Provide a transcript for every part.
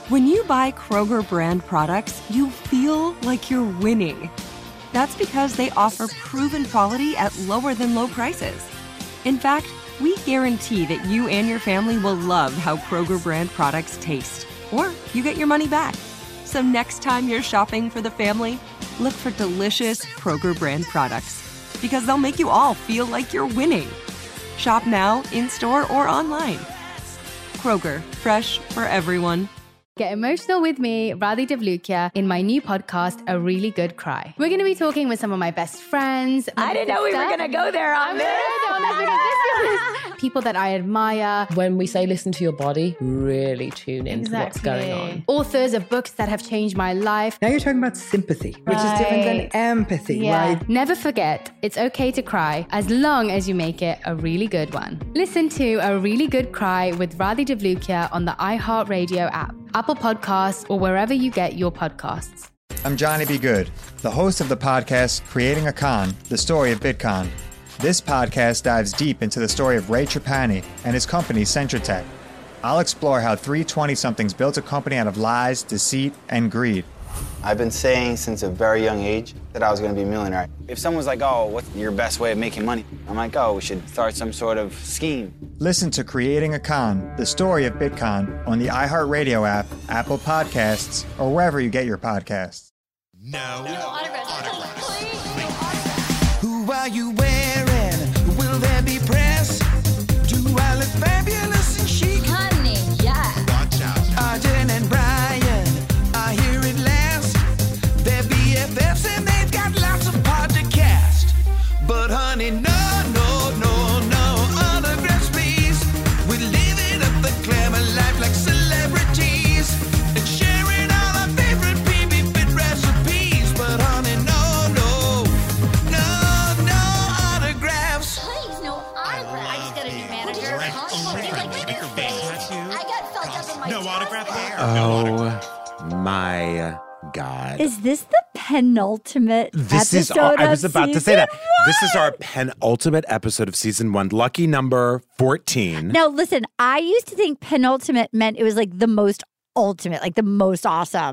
When you buy Kroger brand products, you feel like you're winning. That's because they offer proven quality at lower than low prices. In fact, we guarantee that you and your family will love how Kroger brand products taste, or you get your money back. So next time you're shopping for the family, look for delicious Kroger brand products, because they'll make you all feel like you're winning. Shop now, in-store, or online. Kroger, fresh for everyone. Get emotional with me, Radhi Devlukia, in my new podcast, A Really Good Cry. We're going to be talking with some of my best friends. I didn't know we were going to go there on this. People that I admire. When we say listen to your body, really tune into what's going on. Authors of books that have changed my life. Now you're talking about sympathy, which is different than empathy, right? Never forget, it's okay to cry as long as you make it a really good one. Listen to A Really Good Cry with Radhi Devlukia on the iHeartRadio app, Apple Podcasts, or wherever you get your podcasts. I'm Johnny B. Good, the host of the podcast Creating a Con, the story of Bitcoin. This podcast dives deep into the story of Ray Trapani and his company Centratech. I'll explore how three 20-somethings built a company out of lies, deceit, and greed. I've been saying since a very young age that I was going to be a millionaire. If someone's like, oh, what's your best way of making money? I'm like, oh, we should start some sort of scheme. Listen to Creating a Con, the story of Bitcoin on the iHeartRadio app, Apple Podcasts, or wherever you get your podcasts. No autographs. Who are you wearing? Will there be press? Do I look fabulous and chic? Honey, yeah. Watch out. Arden and Brian, I hear it last. They're BFFs and they've got lots of podcasts. But honey, no autographs, please. We're living up the glamour life like celebrities and sharing all our favorite PB Fit recipes. But honey, no autographs. Please, no autographs. I just got a new manager. I got felt up in my No autograph hair. Oh my God. Is this the penultimate episode I was of about to say that. season This is our penultimate episode of season 1. Lucky number 14. Now, listen, I used to think penultimate meant it was like the most ultimate, like the most awesome.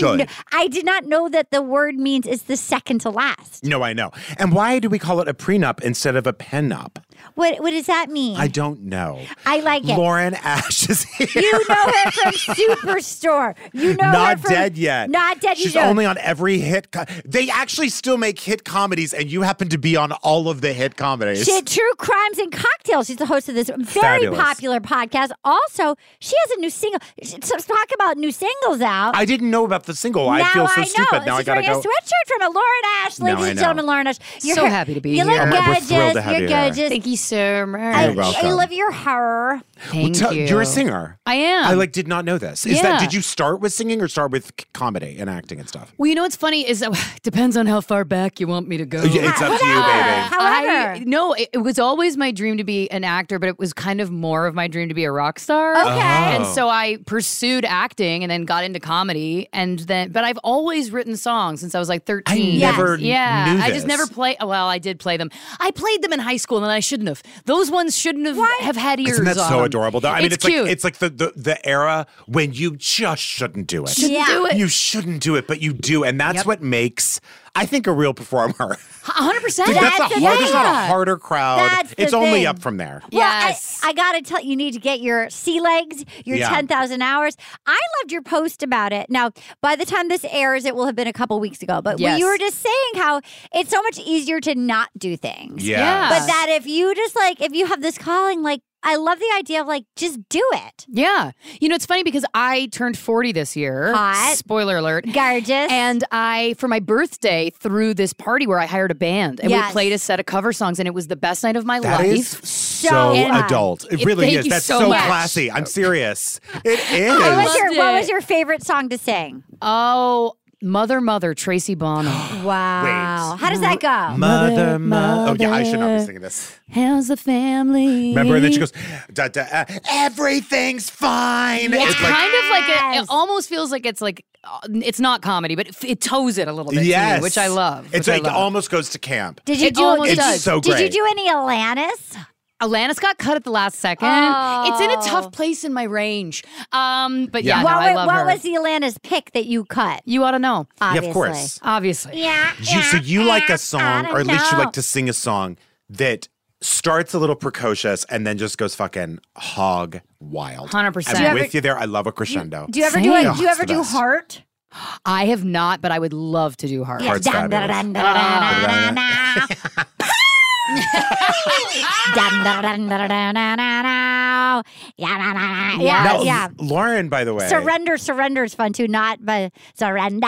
I did not know that the word means it's the second to last. No, I know. And why do we call it a prenup instead of a penup? What does that mean? I don't know. I like it. Lauren Ash is here. You know her from Superstore. You know Not her from dead yet. Not dead. She's only on every hit. They actually still make hit comedies, and you happen to be on all of the hit comedies. True Crimes and Cocktails. She's the host of this very popular podcast. Also, she has a new single. Talk about new singles out. I didn't know about the single. I feel so stupid. Now I gotta go. She's wearing a sweatshirt from a Lauren Ash. Ladies and gentlemen, Lauren Ash. So happy to be here. You look We're gorgeous. thrilled to have You're you here. gorgeous. Thank you so much. I welcome. love your hair. Thank you. You're a singer. I am. I did not know this. Did you start with singing or start with comedy and acting and stuff? Well, you know what's funny is depends on how far back you want me to go. Yeah, it's up to you, baby. However. It was always my dream to be an actor, but it was kind of more of my dream to be a rock star. Okay. And so I pursued acting and then got into comedy, but I've always written songs since I was like 13. I never knew I this. just never I did play them. I played them in high school and I shouldn't have. Those ones shouldn't have had ears. Isn't that on so them. adorable though? I mean, it's cute. it's like the era when you just shouldn't do it. Shouldn't do it. You shouldn't do it, but you do, and that's what makes, I think, a real performer. 100%. There's not a harder crowd. That's the it's only thing. up from there. Well, Yes. I got to tell you, need to get your sea legs, your 10,000 hours. I loved your post about it. Now, by the time this airs, it will have been a couple weeks ago. But Yes. you were just saying how it's so much easier to not do things. Yeah. But that if you just if you have this calling, I love the idea of just do it. Yeah. You know, it's funny because I turned 40 this year. Hot. Spoiler alert. Gorgeous. And for my birthday, threw this party where I hired a band and Yes. we played a set of cover songs and it was the best night of my That life. is so adult. It really Thank is. you That's so so much. classy. I'm serious. It is. What was your favorite song to sing? Oh, Mother, Tracy Bonham. Wow. How does that go? Mother. Oh, yeah, I should not be singing this. How's the family? Remember? And then she goes, everything's fine. It's It's kind of like it almost feels like it's not comedy, but it toes it a little bit to me, which I love. It almost goes to camp. Did you It do almost It's does. so Did you great. do any Alanis? Alanis got cut at the last second. It's in a tough place in my range. But yeah, no, I love her. What was the Alanis pick that you cut? You ought to know. Obviously. Yeah, of course. Obviously. Yeah. So you like a song, or at least you know. like to sing a song that starts a little precocious and then just goes fucking hog wild. 100%. I'm with you there. I love a crescendo. Do you ever do it? Do you ever do Heart? I have not, but I would love to do Heart. Heart's fabulous. Yeah. Lauren, by the way. Surrender is fun too. Not but surrender.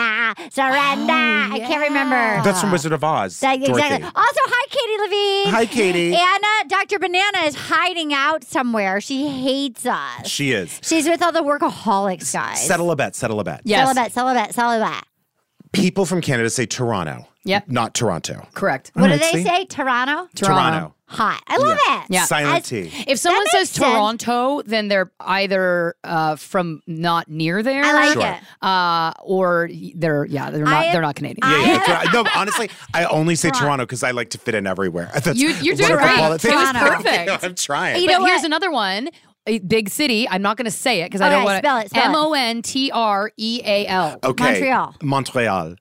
I can't remember. That's from Wizard of Oz. Exactly. Dorothy. Also, hi, Katie Levine. Hi, Katie. Anna, Dr. Banana is hiding out somewhere. She hates us. She is. She's with all the workaholics guys. Settle a bet. Yes. Settle a bet. People from Canada say Toronto. Yep. Not Toronto. Correct. What do they say? Toronto? Toronto. Hot. I love it. Yeah. Silent T. If someone says sense. Toronto, then they're either from not near there. I like it. Or they're not Canadian. Yeah. No, honestly, I only say Toronto because I like to fit in everywhere. You're doing what great. I call It was perfect. No, I'm trying. You know But here's what? another one. A big city. I'm not going to say it because I don't want to. Spell it. Montreal. Okay. Montreal.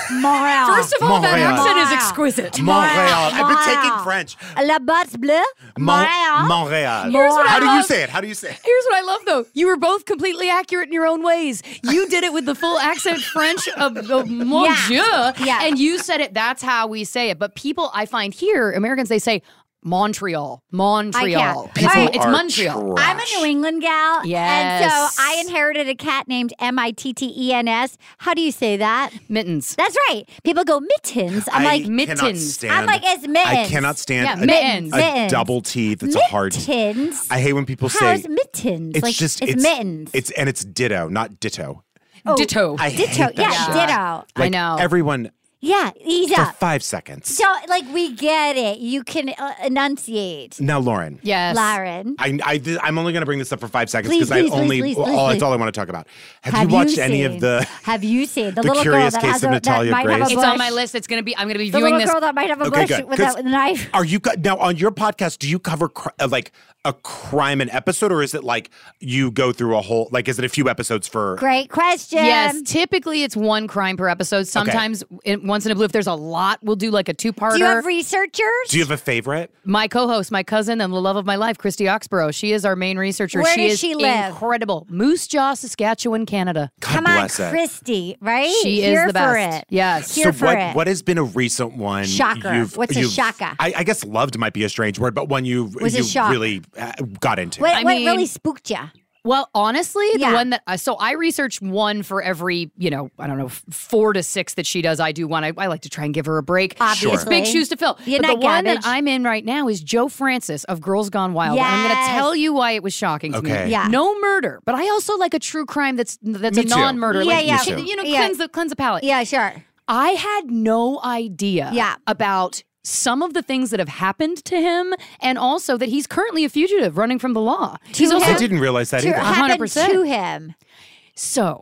First of all, that Montreal. accent is exquisite. Montreal. I've been taking French. La Botte Bleue. Montreal. Here's what How I do you love. say it? How do you say it? Here's what I love, though. You were both completely accurate in your own ways. You did it with the full accent French of mon Dieu. Yeah. And you said it. That's how we say it. But people, I find here, Americans, they say Montreal. can't. It's Montreal. Trash. I'm a New England gal. Yes. And so I inherited a cat named Mittens. How do you say that? Mittens. That's right. People go mittens. I'm like, cannot mittens. stand- I'm like, it's mittens. I cannot stand Yeah, a, mittens. a Mittens. double T that's a hard T. Mittens. I hate when people say How's mittens? it's like, just it's mittens. It's ditto, not ditto. Ditto. I hate Ditto. that Yeah, shit. ditto. I Like, know. Everyone Yeah, ease for up. 5 seconds. So, like, we get it. You can enunciate. Now, Lauren. Yes. Lauren. I'm only going to bring this up for 5 seconds Please, because please. that's all I want to talk about. Have you watched any of the? Have you seen the The little girl Curious that Case has of that Natalia might have a Grace? bush? It's on my list. I'm going to be The viewing little this. girl that might have a Okay, bush good. with a knife. Are you now on your podcast? Do you cover like a crime an episode, or is it like you go through a whole? Like, is it a few episodes for? Great question. Yes, typically it's one crime per episode. Sometimes, once in a blue, if there's a lot, we'll do like a two-parter. Do you have researchers? Do you have a favorite? My co-host, my cousin, and the love of my life, Christy Oxborough. She is our main researcher. Where she does is she live? incredible. Moose Jaw, Saskatchewan, Canada. God Come on, bless it. Christy, right? She Here is the for best. it. Yes. Here for it. What has been a recent one? Shocker. What's a shocker? I guess loved might be a strange word, but one you Was a shock. really got into. What mean- really spooked you? Well, honestly, Yeah. the one that so I research one for every, I don't know, 4 to 6 that she does. I do one. I like to try and give her a break. Obviously. It's big shoes to fill. You're but the not one garbage. that I'm in right now is Joe Francis of Girls Gone Wild. And I'm going to Yes. tell you why it was shocking to Okay. me. Yeah. No murder, but I also like a true crime that's Me a too. non-murder. Yeah, like, yeah. Me too. Yeah. Cleanse the palate. Yeah, sure. I had no idea Yeah. about some of the things that have happened to him, and also that he's currently a fugitive running from the law. He's also I didn't realize that To either. happen 100%. to him. So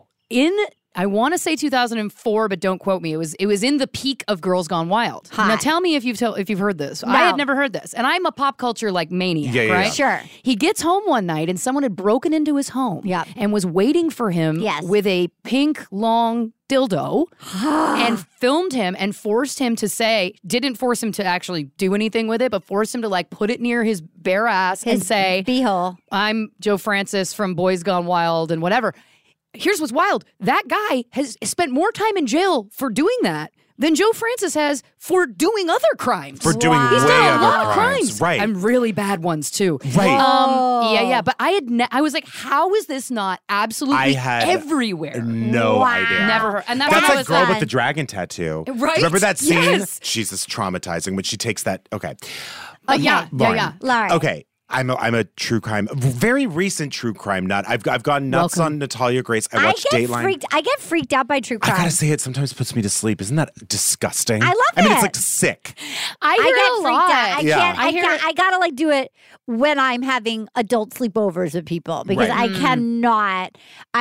I want to say 2004, but don't quote me. It was in the peak of Girls Gone Wild. Hi. Now tell me if you've heard this. No. I had never heard this, and I'm a pop culture maniac, Yeah, yeah, right? yeah. Sure. He gets home one night, and someone had broken into his home, Yep. and was waiting for him Yes. with a pink long dildo, and filmed him and forced him to didn't force him to actually do anything with it, but forced him to put it near his bare ass and His say, beehole. I'm Joe Francis from Boys Gone Wild and whatever. Here's what's wild. That guy has spent more time in jail for doing that than Joe Francis has for doing other crimes. For doing He's way done a other lot of crimes. crimes. Right. And really bad ones too. Right. Yeah. But I was like, how is this not absolutely I had everywhere? No Wow. idea. Never heard. And That's what I like was girl like, with the dragon tattoo. Right? Remember that scene? Yes. Jesus, traumatizing when she takes that. Okay. Yeah. Lauren. Lauren. Okay. I'm a true crime, very recent true crime nut. I've gone nuts on Natalia Grace. I watched Dateline. I get freaked out by true crime. I gotta say, it sometimes puts me to sleep. Isn't that disgusting? I love it. I mean, it's like sick. I hear get a freaked lot. out. I can't. I gotta like do it when I'm having adult sleepovers with people because I cannot.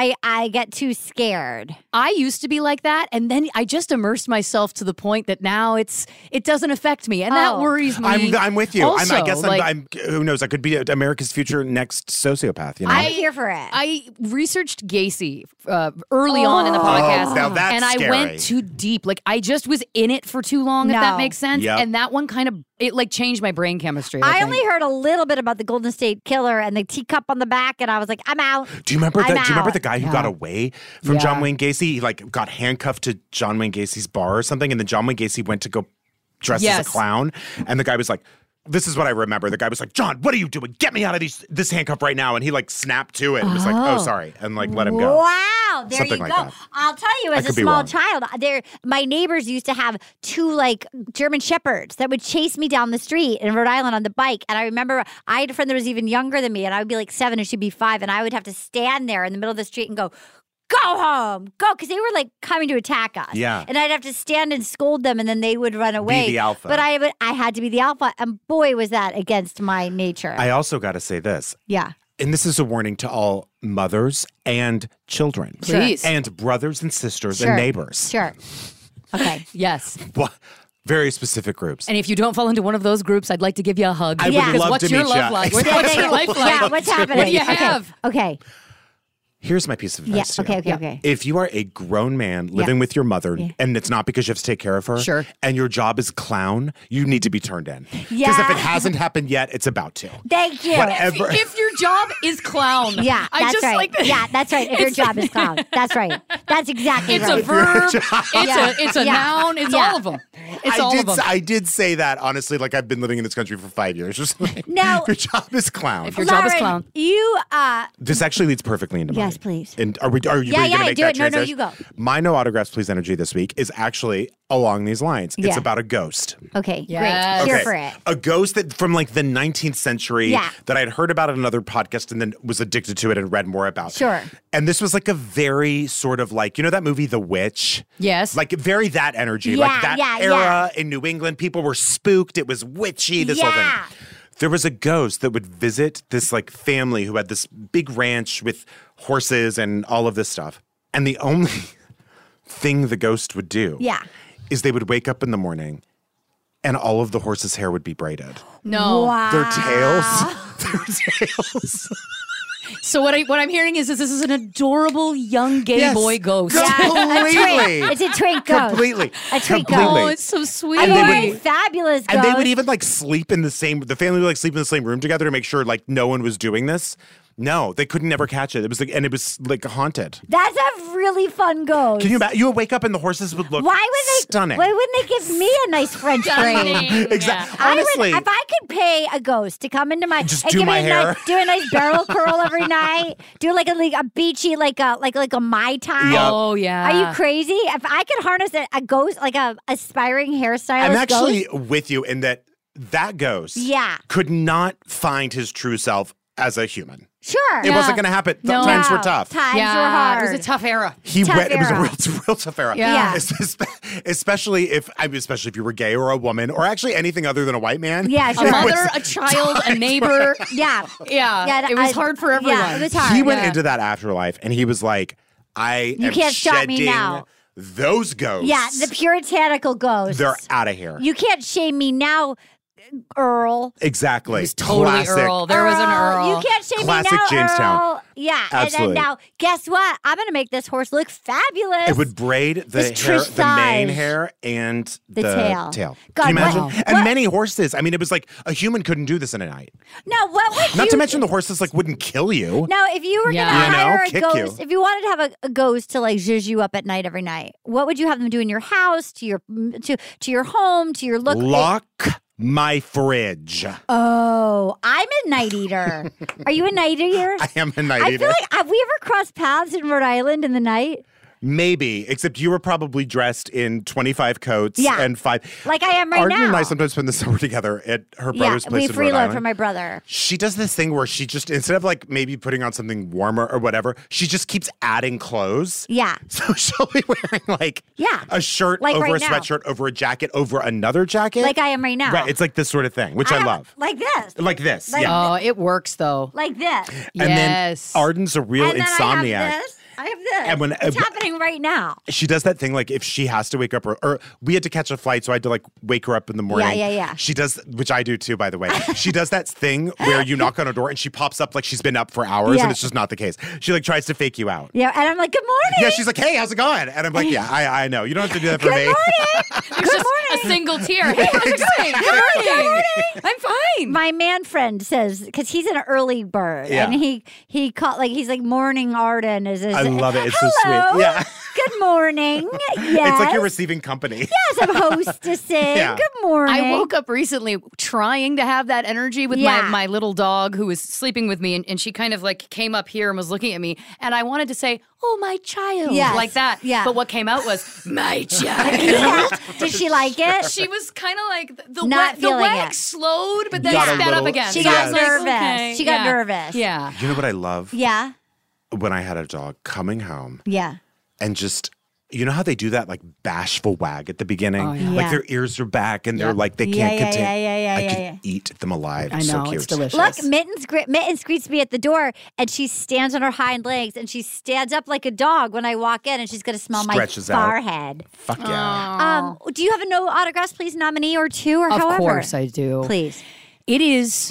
I get too scared. I used to be like that, and then I just immersed myself to the point that now it doesn't affect me, and that worries me. I'm with you. Also, I guess I'm. Who knows? I could be America's future next sociopath. You know, I'm here for it. I researched Gacy early on in the podcast, now that's and I scary. went too deep. Like I just was in it for too long, if that makes sense. Yep. And that one kind of like changed my brain chemistry. I only heard a little bit about the Golden State Killer and the teacup on the back, and I was like, I'm out. Do you remember the guy who Yeah. got away from Yeah. John Wayne Gacy? He like got handcuffed to John Wayne Gacy's bar or something, and then John Wayne Gacy went to go dress as a clown, and the guy was like, this is what I remember. The guy was like, John, what are you doing? Get me out of this handcuff right now. And he like snapped to it and was like, oh, sorry. And like let him go. Wow, there Something you like go. that. I'll tell you, as a could be small wrong. child, my neighbors used to have 2 like German shepherds that would chase me down the street in Rhode Island on the bike. And I remember I had a friend that was even younger than me, and I would be like 7 and she'd be 5, and I would have to stand there in the middle of the street and go home, go, because they were like coming to attack us. Yeah. And I'd have to stand and scold them, and then they would run away. the alpha. But I had to be the alpha, and boy, was that against my nature. I also got to say this. Yeah. And this is a warning to all mothers and children. Please. And brothers and sisters Sure. and neighbors. Sure. Okay. Yes. Very specific groups. And if you don't fall into one of those groups, I'd like to give you a hug. I would Yeah. love what's to your meet love you. like? Exactly. What's your life like? Yeah, what's happening? What do you have? Okay. Here's my piece of Yeah. advice to Okay. you. Okay. If you are a grown man living with your mother, and it's not because you have to take care of her, Sure. and your job is clown, you need to be turned in. Because Yeah. if it hasn't happened yet, it's about to. Thank you. Whatever. If your job is clown. Yeah, I that's just right. like Yeah, that's right. If your job is clown, that's right. That's exactly It's right. a verb. Yeah. It's a Yeah. noun. It's Yeah. all of them. It's all of them. I did say that, honestly, like I've been living in this country for 5 years. Just like, Now- your job is clown. If your job is Lauren, clown. You This actually leads perfectly into Yes, mine. please. And are you Yeah, ready to yeah, make do that it. No, no, transition? you go. My no autographs, please energy this week is actually along these lines. It's Yeah. about a ghost. Okay, Yes. great. Here Okay. for it. A ghost that from like the 19th century Yeah. that I'd heard about in another podcast and then was addicted to it and read more about. Sure. And this was like a very sort of like, you know that movie The Witch? Yes. Like very that energy. Yeah, like that yeah, era in New England. People were spooked. It was witchy, this whole Yeah. thing. There was a ghost that would visit this like family who had this big ranch with horses and all of this stuff. And the only thing the ghost would do Yeah. is they would wake up in the morning and all of the horses' hair would be braided. No. Wow. Their tails. So what I'm hearing is this is an adorable young gay Yes. boy ghost. Yeah, Completely. It's a twink ghost. Completely. A twink Completely. ghost. Oh, it's so sweet. And they would- Fabulous ghost. And they would even like sleep in the family would like sleep in the same room together to make sure like no one was doing this. No, they couldn't never catch it. It was like haunted. That's a really fun ghost. Can you imagine? You would wake up and the horses would look Why would they? stunning. Why wouldn't they give me a nice French braid? Exactly. I would, Honestly, if I could pay a ghost to come into my Just and do give my me hair. do a nice barrel curl every night, do like a beachy like a Mai Tai. Yep. Oh yeah. Are you crazy? If I could harness a ghost like a aspiring hairstylist, I'm actually ghost, with you in that ghost Yeah. could not find his true self as a human. sure. It wasn't going to happen. No. Times were tough. Times Yeah, were hard. it was a tough era. It Tough was a era. real tough era. Yeah. Especially if you were gay or a woman or actually anything other than a white man. Yeah, A sure. mother, a child, a neighbor. Yeah. Yeah, it was hard for everyone. Yeah, it was hard. He went Yeah. into that afterlife and he was like, I You am can't stop me shedding now. those ghosts. Yeah, the puritanical ghosts. They're out of here. You can't shame me now, Earl. Exactly. He's totally Classic. Earl. There was an Earl. You can't shame Classic me now, Jamestown. Earl. Yeah, Absolutely. and then now, guess what? I'm going to make this horse look fabulous. It would braid the It's hair, Trish the mane Size. hair, and The tail. God, Can you imagine? what- And what- many horses. I mean, it was like a human couldn't do this in a night. No, what would Not you to mention the horses like wouldn't kill you. Now, if you were Yeah. going to You know, hire a kick ghost, you. if you wanted to have a ghost to like zhuzh you up at night every night, what would you have them do in your house, to your home, to your look? Lock my fridge. Oh, I'm a night eater. Are you a night eater? I am a night I eater. feel like have we ever crossed paths in Rhode Island in the night? Maybe, except you were probably dressed in 25 coats and 5. Like I am right Arden now. and I sometimes spend the summer together at her brother's place in Rhode we freeload Island. for my brother. She does this thing where she just, instead of like maybe putting on something warmer or whatever, she just keeps adding clothes. Yeah. So she'll be wearing like a shirt Like over right a now. sweatshirt over a jacket over another jacket. Like I am right now. Right. It's like this sort of thing, which I love. Like this. Like this. Like yeah. Oh, it works though. Like this. And then Arden's a real and then insomniac. I have this. And when- it's happening right now. She does that thing like if she has to wake up or we had to catch a flight, so I had to like wake her up in the morning. Yeah. She does, which I do too, by the way. She does that thing where you knock on her door and she pops up like she's been up for hours and it's just not the case. She like tries to fake you out. Yeah, and I'm like, good morning. Yeah, she's like, hey, how's it going? And I'm like, yeah, I know. You don't have to do that for me. There's just a single tear. Hey, how's it going? Good morning. I'm fine. My man friend says because he's an early bird, Yeah. and he called like he's like morning Arden is. I love it. It's so Hello. sweet. Yeah. Good morning. Yes. It's like you're receiving company. Yes, I'm hostessing. Yeah. Good morning. I woke up recently trying to have that energy with my little dog who was sleeping with me, and she kind of like came up here and was looking at me, and I wanted to say, "Oh, my child," Yes. like that. Yeah. But what came out was my child. Yeah. Did she like it? She was kind of like the Not the feeling wag it. slowed, but then Got a sped up little- again. She So I got was like, nervous. okay. She got Yeah. nervous. Yeah. You know what I love? Yeah. When I had a dog coming home Yeah. and just, you know how they do that like bashful wag at the beginning? Oh, yeah. Like Yeah. their ears are back and they're Yep. like, they can't contain. Yeah, I could yeah. eat them alive. I So know, cute. it's delicious. Look, Mittens greets me at the door, and she stands on her hind legs, and she stands up like a dog when I walk in, and she's going to smell Stretches my out. forehead. Fuck yeah. Do you have a no autographs, please, nominee or two, or Of however? course I do. Please. It is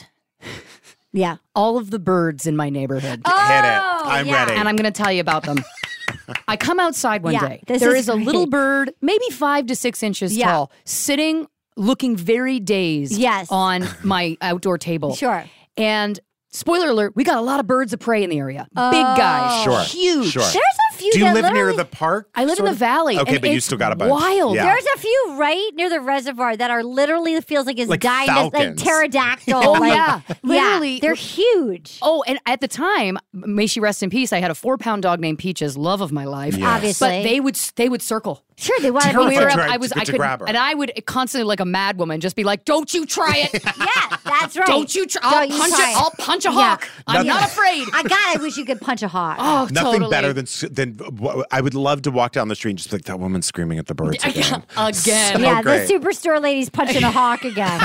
Yeah. all of the birds in my neighborhood. Hit it. I'm yeah. ready. And I'm going to tell you about them. I come outside one Yeah, day. this There is is a little great. bird, maybe 5 to 6 inches Yeah. tall, sitting, looking very dazed Yes. on my outdoor table. Sure. And spoiler alert, we got a lot of birds of prey in the area. Big guys. Sure. Huge. Sure. There's a few Do you that live near literally- the park? I live in sort the of? valley. Okay, and but you it's still got a bunch. wild. Yeah. There's a few right near the reservoir that are literally feels like it's Like dying, like falcons. pterodactyl. Oh, like, yeah. Literally. they're huge. Oh, and at the time, may she rest in peace, I had a 4-pound dog named Peaches, love of my life. Yes. Obviously. But they would circle. Sure, they want to Terrified be We were to up- try- I was to I could grab her. and I would constantly like a mad woman just be like, "Don't you try it. Yeah, that's right. Don't you try. Don't you try it. I'll punch a Yeah. hawk. I'm not afraid." I wish you could punch a hawk. Oh, Nothing totally. better than I would love to walk down the street and just be like, that woman's screaming at the birds again. Again. yeah, great. the superstore lady's punching a hawk again.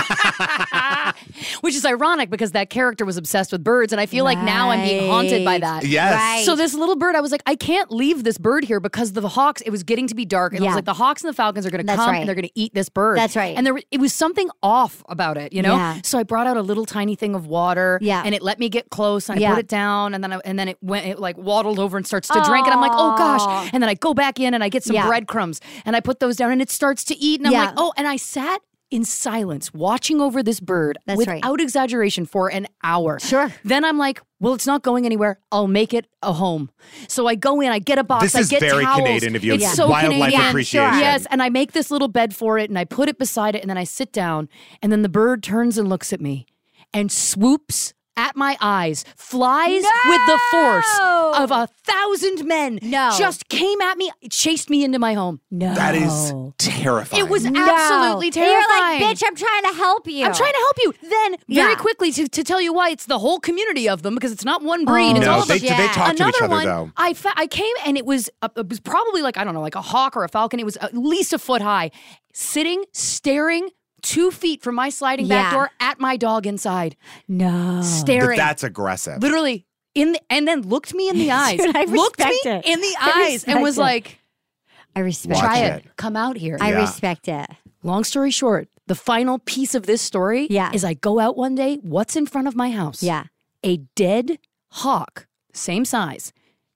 Which is ironic because that character was obsessed with birds, and I feel like now I'm being haunted by that. Yes. Right. So this little bird, I was like, I can't leave this bird here because the hawks. It was getting to be dark, and I Yeah. was like, the hawks and the falcons are going to That's come right. and they're going to eat this bird. That's right. And it was something off about it, you know. Yeah. So I brought out a little tiny thing of water. Yeah. And it let me get close. And Yeah. I put it down, and then it went. It like waddled over and starts to drink, and I'm like, oh gosh. And then I go back in and I get some Yeah. breadcrumbs, and I put those down, and it starts to eat, and I'm Yeah. like, oh. And I sat in silence, watching over this bird That's right. without exaggeration for an hour. Sure. Then I'm like, well, it's not going anywhere. I'll make it a home. So I go in, I get a box, This I is get very towels. Canadian of you. It's Yeah. so Wildlife Canadian. appreciation. Sure. Yes, and I make this little bed for it, and I put it beside it, and then I sit down, and then the bird turns and looks at me and swoops at my eyes, flies with the force of 1,000 men. No. Just came at me, chased me into my home. No. That is terrifying. It was No. absolutely terrifying. You're like, bitch, I'm trying to help you. I'm trying to help you. Then, very Yeah. quickly, to tell you why, it's the whole community of them because it's not one breed. It's No, all of they, them. they talk to Another each other one, though. I came and it was probably like, I don't know, like a hawk or a falcon. It was at least a foot high, sitting, staring 2 feet from my sliding back Yeah. door at my dog inside, No. But staring. that's aggressive. Literally. And then looked me in the eyes. Dude, I looked me respect it. in the I eyes and was respect it. like, I respect Watch try it. it. Come out here. I Yeah. respect it. Long story short, the final piece of this story Yeah. is I go out one day, what's in front of my house? Yeah. A dead hawk, same size,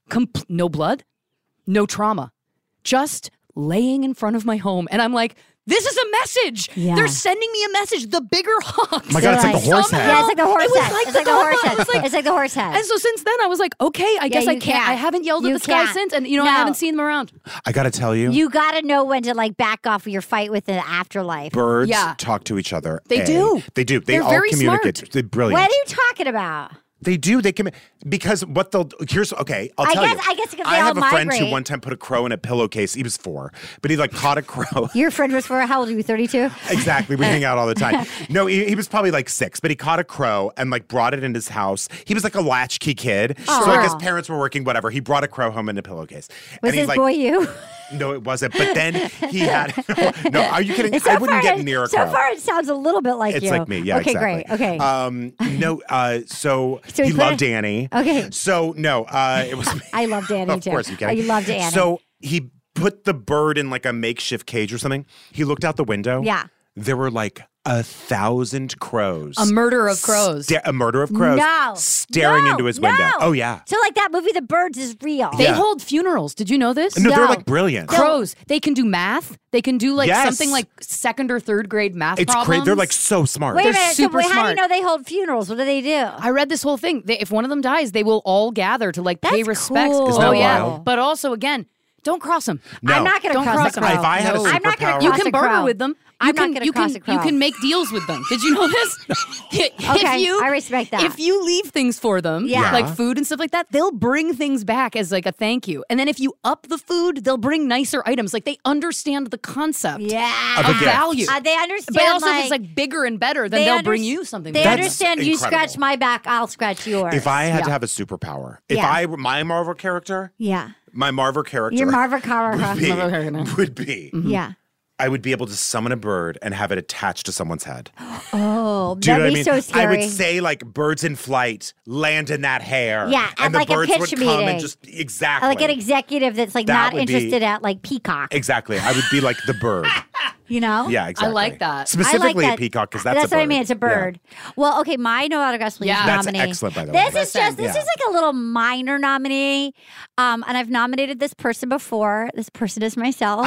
no blood, no trauma, just laying in front of my home. And I'm like, this is a message. Yeah. They're sending me a message. The bigger hawks. My God, it's like the horse head. Yeah, it's like the horse It was head. like It's like the the horse dog. head. It was like- It's like the horse head. And so since then, I was like, okay, I guess I you can't. can't. I haven't yelled You at the sky can't. since. And, I No. haven't seen them around. I got to tell you, You got to know when to like back off your fight with the afterlife. birds Yeah. talk to each other. They do. They do. They They're all very communicate. smart. They're brilliant. What are you talking about? They do. They can because what they'll here's okay. I'll tell you. I guess because I they all have a friend migrate. who one time put a crow in a pillowcase. He was 4, but he like caught a crow. Your friend was how old are you? 32? Exactly. We hang out all the time. No, he was probably like 6, but he caught a crow and like brought it in his house. He was like a latchkey kid, so I guess parents were working. Whatever. He brought a crow home in a pillowcase. Was and he's his like, boy you? No, it wasn't. But then he had. No, are you kidding? So I wouldn't far, get near a crow. So far, it sounds a little bit like It's you. like me, yeah. Okay, exactly. great. Okay. No. So he he put loved it- Danny. Okay. So no. It was. I love Danny Of too. course you can. You love Danny. So he put the bird in like a makeshift cage or something. He looked out the window. Yeah. There were like 1,000 crows. A murder of crows. A murder of crows. No. Staring No, into his window. no. Oh yeah. So like that movie, The Birds, is real. They Yeah. hold funerals. Did you know this? No, they're No. like brilliant. Crows. They can do math. They can do like Yes. something like 2nd or 3rd grade math It's problems. great. They're like so smart. Wait a They're minute. super so how do you smart. know they hold funerals? What do they do? I read this whole thing. If one of them dies, they will all gather to like pay That's respects. cool. Isn't that Oh yeah. wild? But also again, don't cross them. No. I'm not going to Don't cross cross a the crow. If I had a No. I'm not going superpower- to You cross can a crow. barter with them. I'm not going to cross a crow. You can make deals with them. Did you know this? Okay, I respect that. If you leave things for them, Yeah. like food and stuff like that, they'll bring things back as like a thank you. And then if you up the food, they'll bring nicer items. Like they understand the concept Yeah. Of a of gift. value. They understand. But also, if it's like bigger and better, then they'll bring you something. They better. understand you incredible. scratch my back, I'll scratch yours. If I had Yeah. to have a superpower, Yeah. my Marvel character, Yeah. my Marvel character, You're Marva Cara. would be Yeah. I would be able to summon a bird and have it attached to someone's head. Oh, Do you know that'd what be I mean? so scary. I would say like birds in flight, land in that hair. Yeah, at and the like a birds pitch would come meeting. and just exactly like an executive that's like That not would be- interested at like Peacock. Exactly. I would be like the bird. You know? Yeah, exactly. like that. Specifically I a like that. peacock because that's a bird. what I mean. It's a Yeah. bird. Well, okay, my no autograph please Yeah. That's nominee. excellent, by the way. This is just this Yeah. is like a little minor nominee, and I've nominated this person before. This person is myself.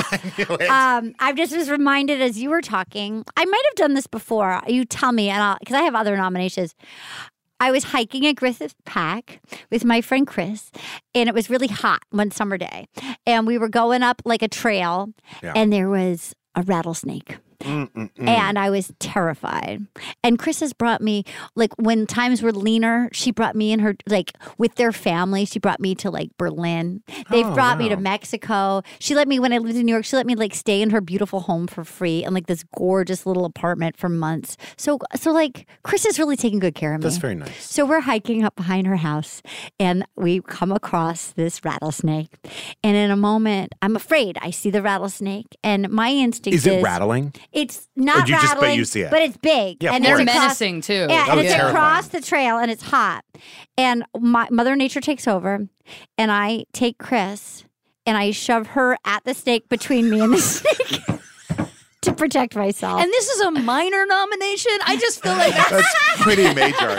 I just was reminded as you were talking. I might have done this before. You tell me, and because I have other nominations. I was hiking at Griffith Pack with my friend Chris, and it was really hot one summer day. And we were going up like a trail, and there was a rattlesnake. And I was terrified. And Chris has brought me, like, when times were leaner, she brought me and her, like, with their family, she brought me to, like, Berlin. They've brought me to Mexico. She let me, when I lived in New York, she let me, like, stay in her beautiful home for free and, like, this gorgeous little apartment for months. So like, Chris is really taking good care of me. That's very nice. So we're hiking up behind her house, and we come across this rattlesnake. And in a moment, I'm afraid. I see the rattlesnake, and my instinct is... Is it rattling? It's not Or you just- but rattling, you see it. but it's big. Yeah, of and course. it's They're across- menacing too. Yeah, and Oh, it's terrifying. across the trail, and it's hot. And Mother Nature takes over, and I take Chris, and I shove her at the snake between me and the snake to protect myself. And this is a minor nomination. I just feel like that's That's pretty major.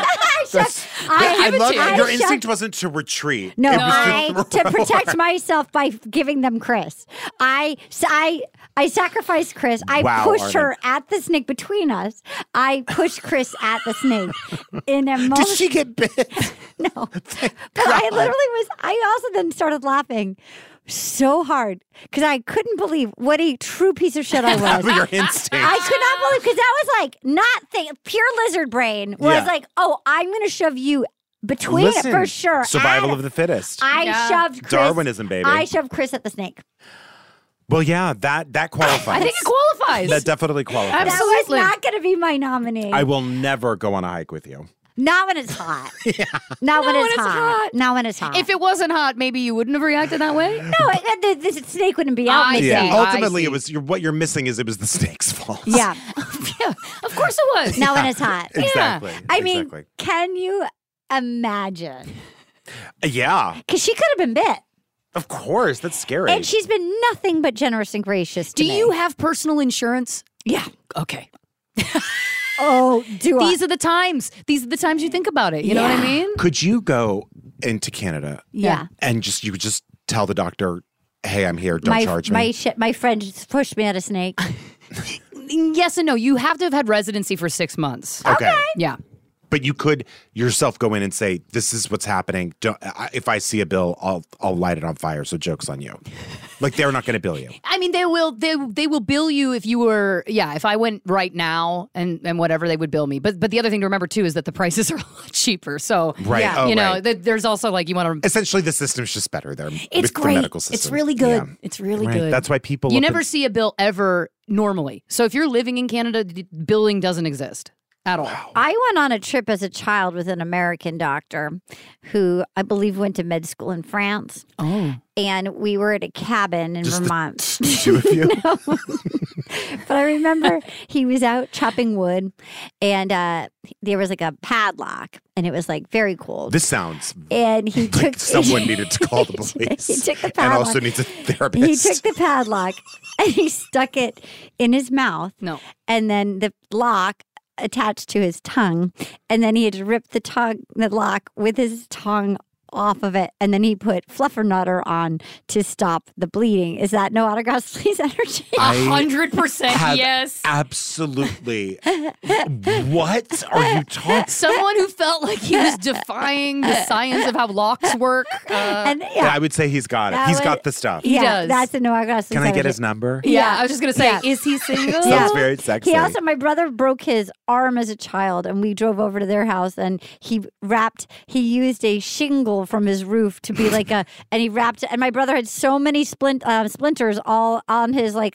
I love your instinct wasn't to retreat. No, It was to protect myself by giving them Chris. I sacrificed Chris. I Wow, pushed her Arden. at the snake between us. I pushed Chris at the snake. In a moment, Did she get bit? no, but I literally was. I also then started laughing so hard because I couldn't believe what a true piece of shit I was. Your instinct. I could not believe because that was like not pure lizard brain was Yeah. like, oh, I'm going to shove you between Listen, it for sure. Survival And of the fittest. I shoved Chris. Darwinism, baby. I shoved Chris at the snake. Well, yeah, that qualifies. I think it qualifies. That definitely qualifies. Absolutely. That was not going to be my nominee. I will never go on a hike with you. Not when it's hot. Not when it's hot. Not when it's hot. If it wasn't hot, maybe you wouldn't have reacted that way. no, the snake wouldn't be out. I missing. see. Yeah. Ultimately, I it was what you're missing is it was the snake's fault. Yeah. Yeah, of course it was. Not when it's hot. Exactly. I mean, exactly. can you imagine? Yeah. Because she could have been bit. Of course. That's scary. And she's been nothing but generous and gracious to Do me. you have personal insurance? Yeah. Okay. Oh, do These are the times. These are the times you think about it. You know what I mean? Could you go into Canada Yeah. and you would just tell the doctor, hey, I'm here. Don't charge me. My friend just pushed me at a snake. Yes and no. You have to have had residency for 6 months. Okay. Yeah. But you could yourself go in and say, "This is what's happening. If I see a bill, I'll light it on fire." So joke's on you. Like they're not going to bill you. I mean, they will bill you if you were if I went right now and whatever, they would bill me. But the other thing to remember too is that the prices are a lot cheaper. So there's also like you want to. Essentially, the system's just better there. It's great. The medical system. It's really good. Yeah. It's really Right. good. That's why people. You never see a bill ever normally. So if you're living in Canada, billing doesn't exist at all. I went on a trip as a child with an American doctor who I believe went to med school in France. Oh. And we were at a cabin in Vermont. The two of you? No. But I remember he was out chopping wood and there was like a padlock and it was like very cold. This sounds and he like took someone needed to call the police. He took the padlock. And also needs a therapist. He took the padlock and he stuck it in his mouth. No. And then the lock attached to his tongue, and then he had to rip the lock with his tongue off of it, and then he put Fluffernutter on to stop the bleeding. Is that no autographs, please energy? 100% yes. Absolutely. What are you talking? Someone who felt like he was defying the science of how locks work. Yeah, I would say he's got it. He's got the stuff. He does. That's a no autographs. Can I get his number? Yeah, I was just going to say, is he single? Sounds very sexy. He also, my brother broke his arm as a child, and we drove over to their house, and he used a shingle from his roof to be like and he wrapped it, and my brother had so many splinters all on his they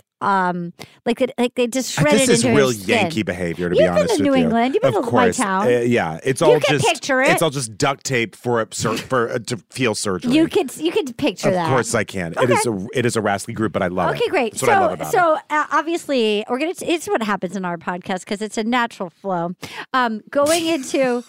just shredded this is into real his skin. Yankee behavior, to be honest with you. You've been to New England. You've been of to course. my town. Yeah, it's You all can just picture it. It's all just duct tape to feel surgery. You could picture that. Of course I can. Okay. It is a rascally group, but I love it. Okay, great. That's what I love about it. So obviously, it's what happens in our podcast because it's a natural flow. Going into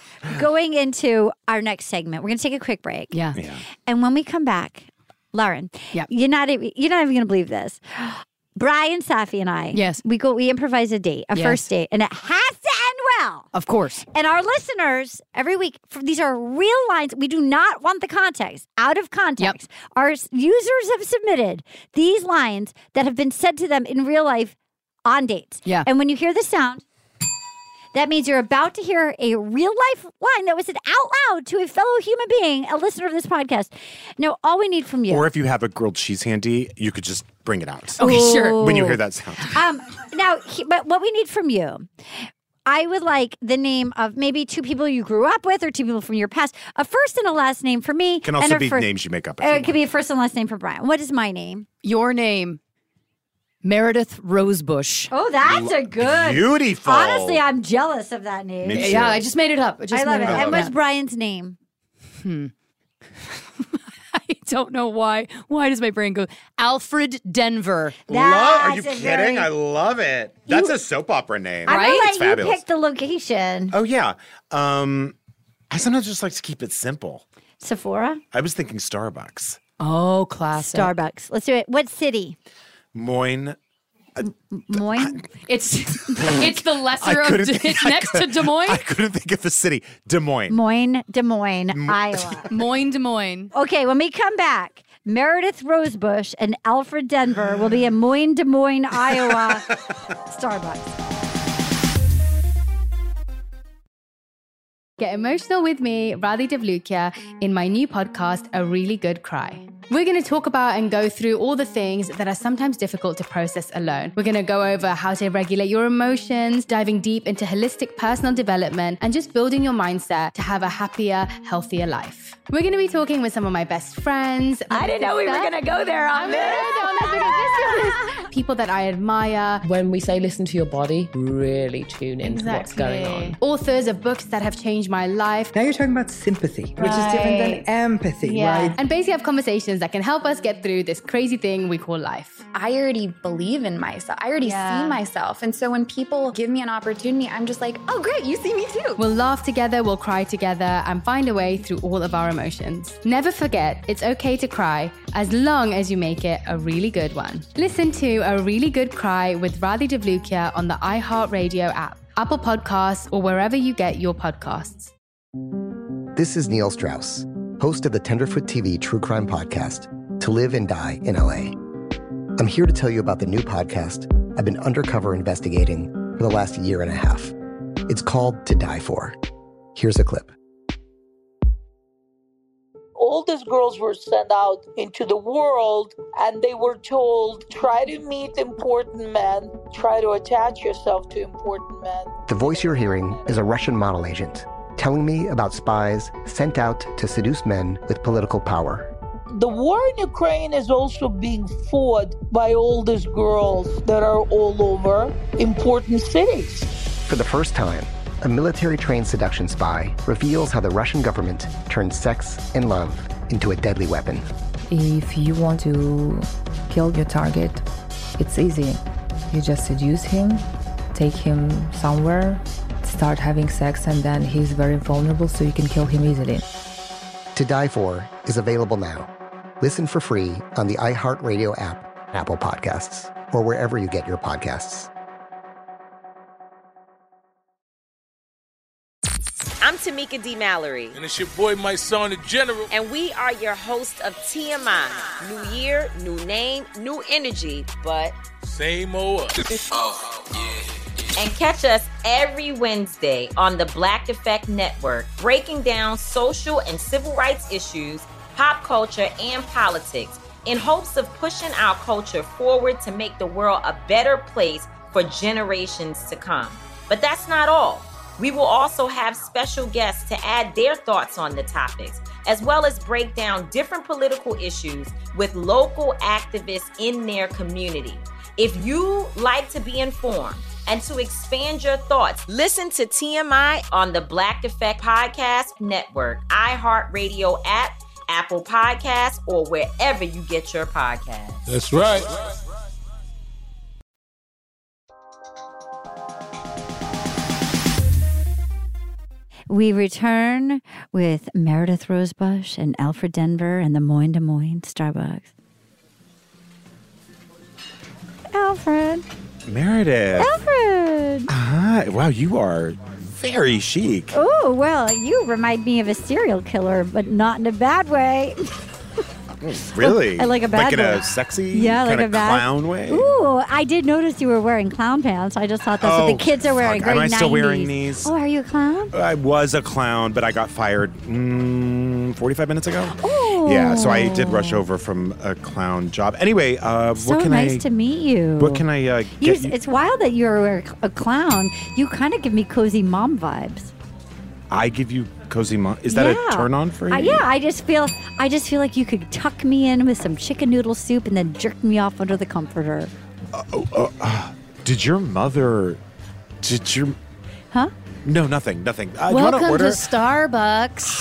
our next segment, we're going to take a quick break. Yeah. And when we come back, Lauren, you're not even going to believe this. Brian, Safi, and I, we improvise a date, a first date, and it has to end well. Of course. And our listeners, every week, these are real lines. We do not want the context. Out of context. Our users have submitted these lines that have been said to them in real life on dates. Yeah. And when you hear the sound, that means you're about to hear a real life line that was said out loud to a fellow human being, a listener of this podcast. Now, all we need from you. Or if you have a grilled cheese handy, you could just bring it out. Okay, sure. When you hear that sound. But what we need from you, I would like the name of maybe two people you grew up with or two people from your past. A first and a last name for me. Can also be names you make up. It could be a first and last name for Brian. What is my name? Your name. Meredith Rosebush. Oh, that's a good. Beautiful. Honestly, I'm jealous of that name. Me too. Yeah, I just made it up. I love it. And what's Brian's name? I don't know why. Why does my brain go? Alfred Denver. Are you kidding? I love it. That's a soap opera name. I'm right? gonna let you pick the location. Oh, yeah. I sometimes just like to keep it simple. Sephora? I was thinking Starbucks. Oh, classic. Starbucks. Let's do it. What city? Moines. Moines? It's the lesser of it's next to Des Moines. I couldn't think of the city. Des Moines. Des Moines, Iowa. Des Moines. Okay, when we come back, Meredith Rosebush and Alfred Denver will be in Des Moines, Iowa Starbucks. Get emotional with me, Radhi Devlukia, in my new podcast, A Really Good Cry. We're going to talk about and go through all the things that are sometimes difficult to process alone. We're going to go over how to regulate your emotions, diving deep into holistic personal development, and just building your mindset to have a happier, healthier life. We're going to be talking with some of my best friends. I didn't know we were going to go there on this. People that I admire. When we say listen to your body, really tune into what's going on. Authors of books that have changed my life. Now you're talking about sympathy, which is different than empathy, right? And basically have conversations that can help us get through this crazy thing we call life. I already believe in myself. I already see myself. And so when people give me an opportunity, I'm just like, oh, great, you see me too. We'll laugh together, we'll cry together, and find a way through all of our emotions. Never forget, it's okay to cry, as long as you make it a really good one. Listen to A Really Good Cry with Radhi Devlukia on the iHeartRadio app, Apple Podcasts, or wherever you get your podcasts. This is Neil Strauss, host of the Tenderfoot TV True Crime Podcast, To Live and Die in LA. I'm here to tell you about the new podcast I've been undercover investigating for the last year and a half. It's called To Die For. Here's a clip. All these girls were sent out into the world and they were told, try to meet important men, try to attach yourself to important men. The voice you're hearing is a Russian model agent telling me about spies sent out to seduce men with political power. The war in Ukraine is also being fought by all these girls that are all over important cities. For the first time, a military-trained seduction spy reveals how the Russian government turned sex and love into a deadly weapon. If you want to kill your target, it's easy. You just seduce him, take him somewhere, start having sex, and then he's very vulnerable, so you can kill him easily. To Die For is available now. Listen for free on the iHeartRadio app, Apple Podcasts, or wherever you get your podcasts. I'm Tamika D. Mallory. And it's your boy, my son, the General. And we are your hosts of TMI. New year, new name, new energy, but same old us. Oh, yeah. And catch us every Wednesday on the Black Effect Network, breaking down social and civil rights issues, pop culture, and politics in hopes of pushing our culture forward to make the world a better place for generations to come. But that's not all. We will also have special guests to add their thoughts on the topics, as well as break down different political issues with local activists in their community. If you like to be informed and to expand your thoughts, listen to TMI on the Black Effect Podcast Network, iHeartRadio app, Apple Podcasts, or wherever you get your podcasts. That's right. We return with Meredith Rosebush and Alfred Denver and the Moines Des Moines Starbucks. Alfred. Meredith. Alfred. Hi. Wow, you are very chic. Oh, well, you remind me of a serial killer, but not in a bad way. Really? I like a bad Like in way. a sexy Yeah, kind like of a bad clown way? Ooh, I did notice you were wearing clown pants. I just thought that's what the kids are wearing. Fuck. Am Very I still 90s. wearing these? Oh, are you a clown? I was a clown, but I got fired 45 minutes ago. Oh. Yeah, so I did rush over from a clown job. Anyway, So what can nice to meet you. What can I get you? It's wild that you're a clown. You kind of give me cozy mom vibes. I give you cozy mom. Is that a turn on for you? Yeah, I just feel like you could tuck me in with some chicken noodle soup and then jerk me off under the comforter. Did your mother? Huh? No, nothing. Do you want Welcome to to order? Hi.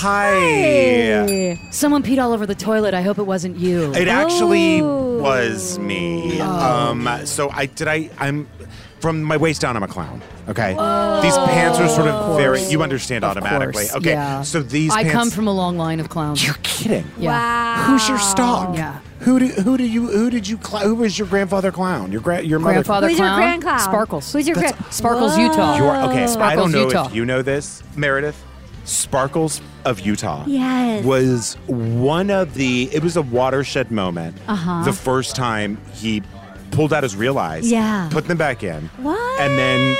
Hi. Someone peed all over the toilet. I hope it wasn't you. It actually was me. So I'm from my waist down. I'm a clown. Okay. These pants are sort of very. You understand automatically. Course, Okay. yeah. So these. I pants, come from a long line of clowns. You're kidding. Yeah. Wow. Who's your stock? Yeah. Who was your grandfather clown? Your mother. Grandfather Who's clown? your grand clown? Sparkles. Who's your Sparkles, Utah. Okay. I Sparkles, don't know Utah. if you know this, Meredith. Sparkles of Utah. Yes. Was one of the. It was a watershed moment. Uh-huh. The first time he pulled out his real eyes. Yeah. Put them back in. What? And then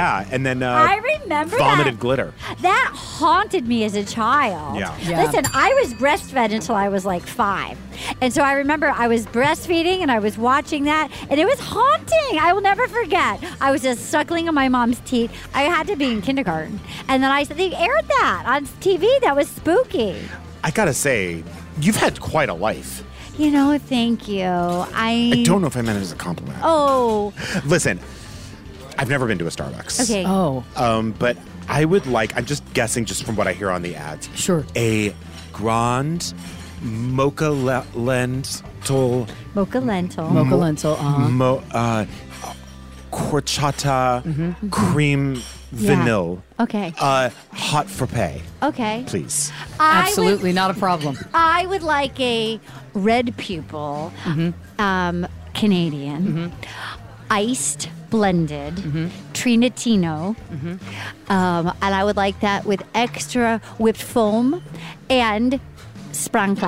I remember vomited that. glitter. That haunted me as a child. Yeah. Listen, I was breastfed until I was like 5. And so I remember I was breastfeeding and I was watching that and it was haunting. I will never forget. I was just suckling on my mom's teeth. I had to be in kindergarten. And then they aired that on TV. That was spooky. I gotta say, you've had quite a life. You know, thank you. I don't know if I meant it as a compliment. Oh. Listen, I've never been to a Starbucks. Okay. Oh. But I would like, I'm just guessing just from what I hear on the ads. Sure. A grand mocha lentil. Mocha lentil. Mocha lentil, horchata cream vanilla. Okay. Hot frappe. Okay. Please. Absolutely not a problem. I would like a red pupil, Canadian, iced, blended, Trinitino, and I would like that with extra whipped foam and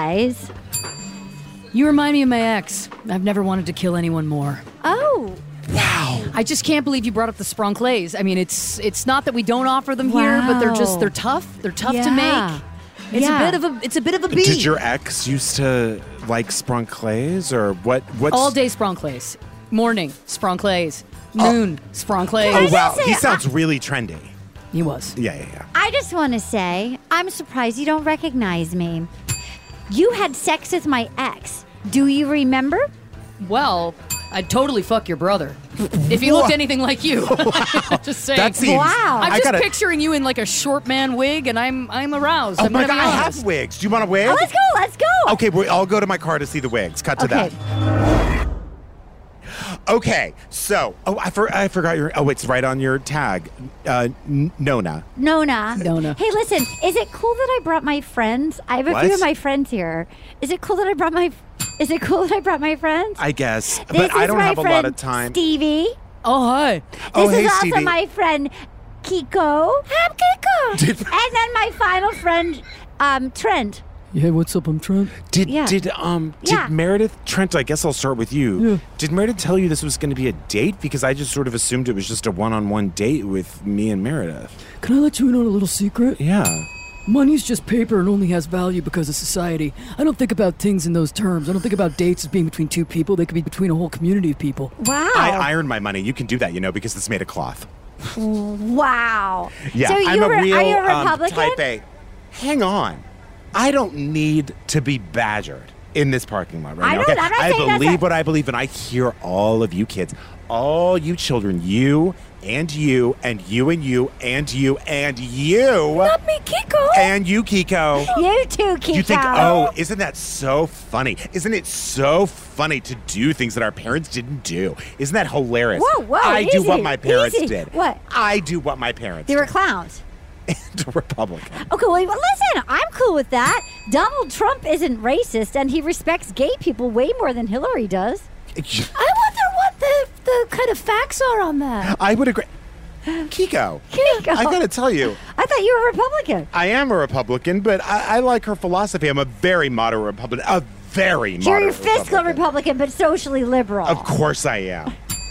sprinkles. You remind me of my ex. I've never wanted to kill anyone more. Oh. Wow. I just can't believe you brought up the spronclays. I mean, it's not that we don't offer them here, but they're tough. They're tough to make. It's a bit of a beat. Did your ex used to like spronclays or what? All day spronclays. Morning spronclays. Noon spronclays. Oh wow, he sounds really trendy. He was. Yeah. I just want to say, I'm surprised you don't recognize me. You had sex with my ex. Do you remember? Well, I'd totally fuck your brother. If he looked anything like you. Just saying. That seems, wow. I'm just picturing you in like a short man wig, and I'm aroused. Oh I'm my gonna God, be I honest. have wigs. Do you want a wig? Oh, let's go. Okay, I'll go to my car to see the wigs. Cut to that. Okay, so I forgot your. Oh, it's right on your tag, Nona. Hey, listen, is it cool that I brought my friends? I have a few of my friends here. Is it cool that I brought my friends? I guess, This but I is don't my have a lot friend of time. Stevie. Oh, hi. This hey, is also Stevie. my friend Kiko. I'm Kiko. And then my final friend, Trent. Yeah, what's up? I'm Trent. Did Meredith, Trent, I guess I'll start with you. Yeah. Did Meredith tell you this was going to be a date? Because I just sort of assumed it was just a one-on-one date with me and Meredith. Can I let you in on a little secret? Yeah. Money's just paper and only has value because of society. I don't think about things in those terms. I don't think about dates as being between two people. They could be between a whole community of people. Wow. I earned my money. You can do that, because it's made of cloth. Wow. Yeah, So I'm a real are you a Republican? type A. Hang on. I don't need to be badgered in this parking lot right now. I'm not I saying that's believe what I believe, and I hear all of you kids, all you children, you and you and you and you and you and you. Not me, Kiko. And you, Kiko. You too, Kiko. You think, isn't that so funny? Isn't it so funny to do things that our parents didn't do? Isn't that hilarious? Whoa, I do easy, what my parents easy. did. What? I do what my parents They did. were clowns. And a Republican. Okay, well, listen, I'm cool with that. Donald Trump isn't racist, and he respects gay people way more than Hillary does. I wonder what the kind of facts are on that. I would agree. Kiko, I gotta tell you, I thought you were a Republican. I am a Republican, but I like her philosophy. I'm a very moderate Republican. A very You're moderate fiscal Republican, but socially liberal. Of course I am.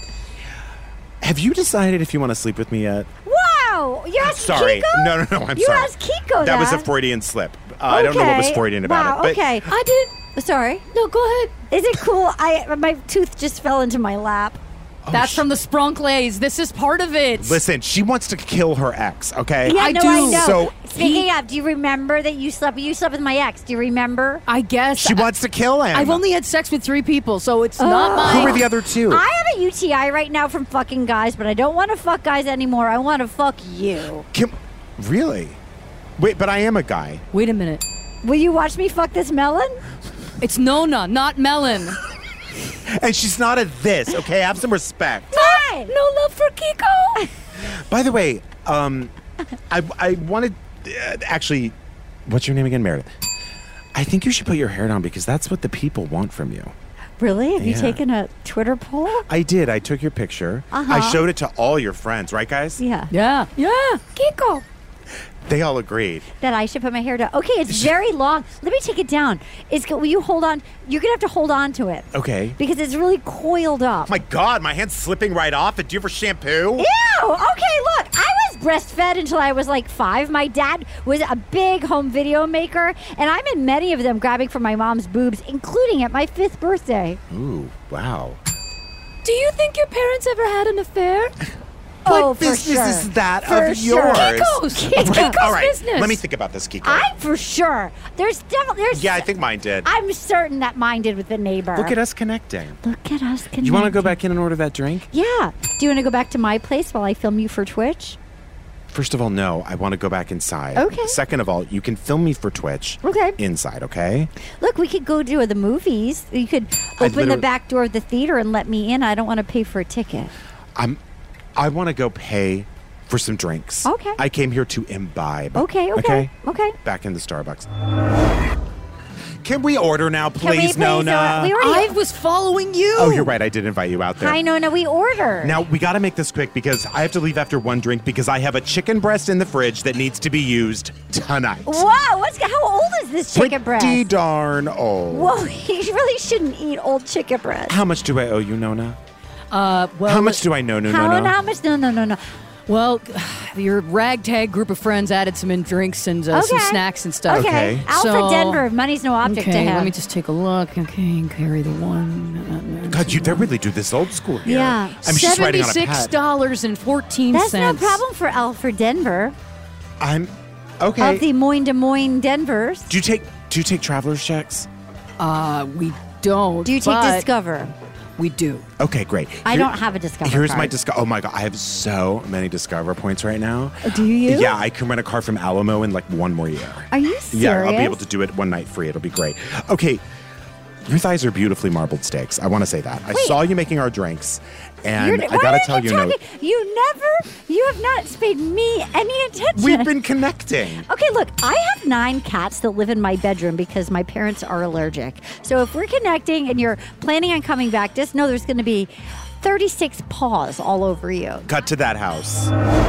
Have you decided if you want to sleep with me yet? Wow! You asked Sorry. Kiko? No, I'm you sorry. asked Kiko That was a that. Freudian slip. I don't know what was Freudian about it. But okay. I did. Sorry. No, go ahead. Is it cool? My tooth just fell into my lap. That's from the spronclays. This is part of it. Listen, she wants to kill her ex, okay? Yeah, I know. So Speaking of, do you remember that you slept with my ex? Do you remember? I guess. she wants to kill him. I've only had sex with 3 people, so it's not mine. Who were the other 2? I have a UTI right now from fucking guys, but I don't want to fuck guys anymore. I want to fuck you. Really? Wait, but I am a guy. Wait a minute. Will you watch me fuck this melon? It's Nona, not Melon. And she's not a this, okay? Have some respect. Fine. No love for Kiko. By the way, I wanted actually, what's your name again, Meredith? I think you should put your hair down because that's what the people want from you. Really? Have you Yeah. taken a Twitter poll? I did. I took your picture. I showed it to all your friends, right, guys? Yeah. Yeah. Kiko. They all agreed. That I should put my hair down. Okay, it's very long. Let me take it down. Will you hold on? You're going to have to hold on to it. Okay. Because it's really coiled up. My God, my hand's slipping right off. Do you ever shampoo? Ew! Okay, look, I was breastfed until I was like 5. My dad was a big home video maker, and I'm in many of them grabbing from my mom's boobs, including at my 5th birthday. Ooh, wow. Do you think your parents ever had an affair? Oh, What for business sure. is that For of sure. yours? Kiko's All right, business. let me think about this, Kiko. I'm for sure. There's Yeah, I think mine did. I'm certain that mine did with the neighbor. Look at us connecting. Look at us connecting. You want to go back in and order that drink? Yeah. Do you want to go back to my place while I film you for Twitch? First of all, no. I want to go back inside. Okay. Second of all, you can film me for Twitch. Okay. Inside, okay? Look, we could go to the movies. You could open the back door of the theater and let me in. I don't want to pay for a ticket. I want to go pay for some drinks. Okay. I came here to imbibe. Okay. Back in the Starbucks. Can we order now, Can we please, please Nona? order? We already- I was following you. Oh, you're right. I did invite you out there. Hi, Nona. We ordered. Now, we got to make this quick because I have to leave after one drink because I have a chicken breast in the fridge that needs to be used tonight. Whoa! How old is this chicken breast? Pretty darn old. Whoa! You really shouldn't eat old chicken breast. How much do I owe you, Nona? Well, how much do I know? How much? No. Well, your ragtag group of friends added some drinks and some snacks and stuff. Okay. Alfred Denver, money's no object to him. Let me just take a look. Okay, carry the one. God, they really do this old school here. Yeah. I mean, she's writing on a pad. $76.14. That's no problem for Alfred Denver. I'm okay. Of the Des Moines Denvers. Do you take traveler's checks? We don't. Do you take Discover? We do. Okay, great. I don't have a Discover Here's card. my Discover. Oh my God, I have so many Discover points right now. Do you? Yeah, I can rent a car from Alamo in like 1 more year. Are you serious? Yeah, I'll be able to do it one night free. It'll be great. Okay, your thighs are beautifully marbled steaks. I want to say that. I saw you making our drinks, and I gotta tell you, you have not paid me any attention. we've been connecting. Okay, look, I have 9 cats that live in my bedroom because my parents are allergic. So if we're connecting and you're planning on coming back, just know there's going to be 36 paws all over you. Cut to that house.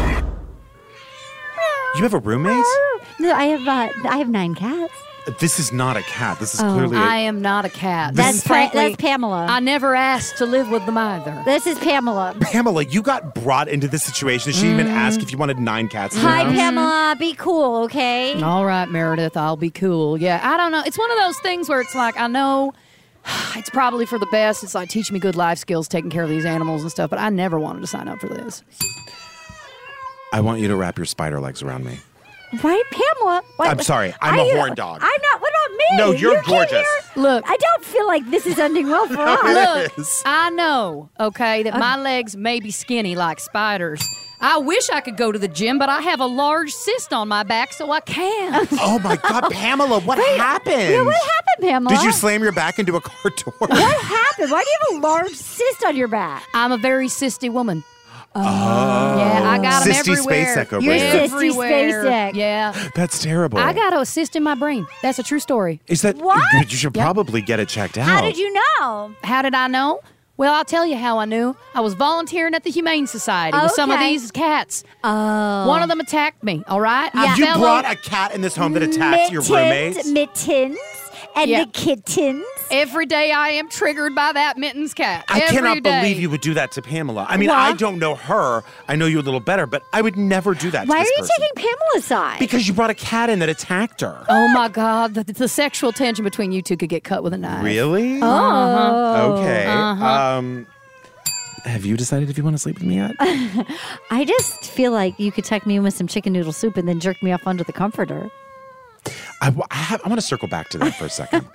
You have a roommate? No, I have 9 cats. This is not a cat. This is clearly. I am not a cat. That's Pamela. I never asked to live with them either. This is Pamela. Pamela, you got brought into this situation. Did she even ask if you wanted 9 cats? In your Hi, house? Pamela. Be cool, okay? All right, Meredith, I'll be cool. Yeah, I don't know. It's one of those things where it's like, I know it's probably for the best. It's like teaching me good life skills, taking care of these animals and stuff, but I never wanted to sign up for this. I want you to wrap your spider legs around me. Why, Pamela? What? I'm sorry. I'm a horn dog. I'm not. What about me? No, you're You came gorgeous. here? Look. I don't feel like this is ending well for us. Look, I know, okay, that my legs may be skinny like spiders. I wish I could go to the gym, but I have a large cyst on my back, so I can't. Oh, my God, Pamela, what happened? Yeah, what happened, Pamela? Did you slam your back into a car door? What happened? Why do you have a large cyst on your back? I'm a very cysty woman. Oh. Yeah, I got them Cysty everywhere. Spacek over You're there. Cysty Spacek. Yeah. That's terrible. I got a cyst in my brain. That's a true story. Is that What? good? You should probably get it checked out. How did you know? How did I know? Well, I'll tell you how I knew. I was volunteering at the Humane Society with some of Okay. these cats. Oh. One of them attacked me, all right? Yeah. You brought a cat in this home that attacked your roommate? Mittens and the kittens. Every day I am triggered by that Mittens cat. I Every cannot day. believe you would do that to Pamela. I mean, What? I don't know her. I know you a little better, but I would never do that Why to are this you person. taking Pamela's side? Because you brought a cat in that attacked her. Oh my God, the sexual tension between you two could get cut with a knife. Really? Oh. Okay. Uh-huh. Have you decided if you want to sleep with me yet? I just feel like you could tuck me in with some chicken noodle soup and then jerk me off under the comforter. I want to circle back to that for a second.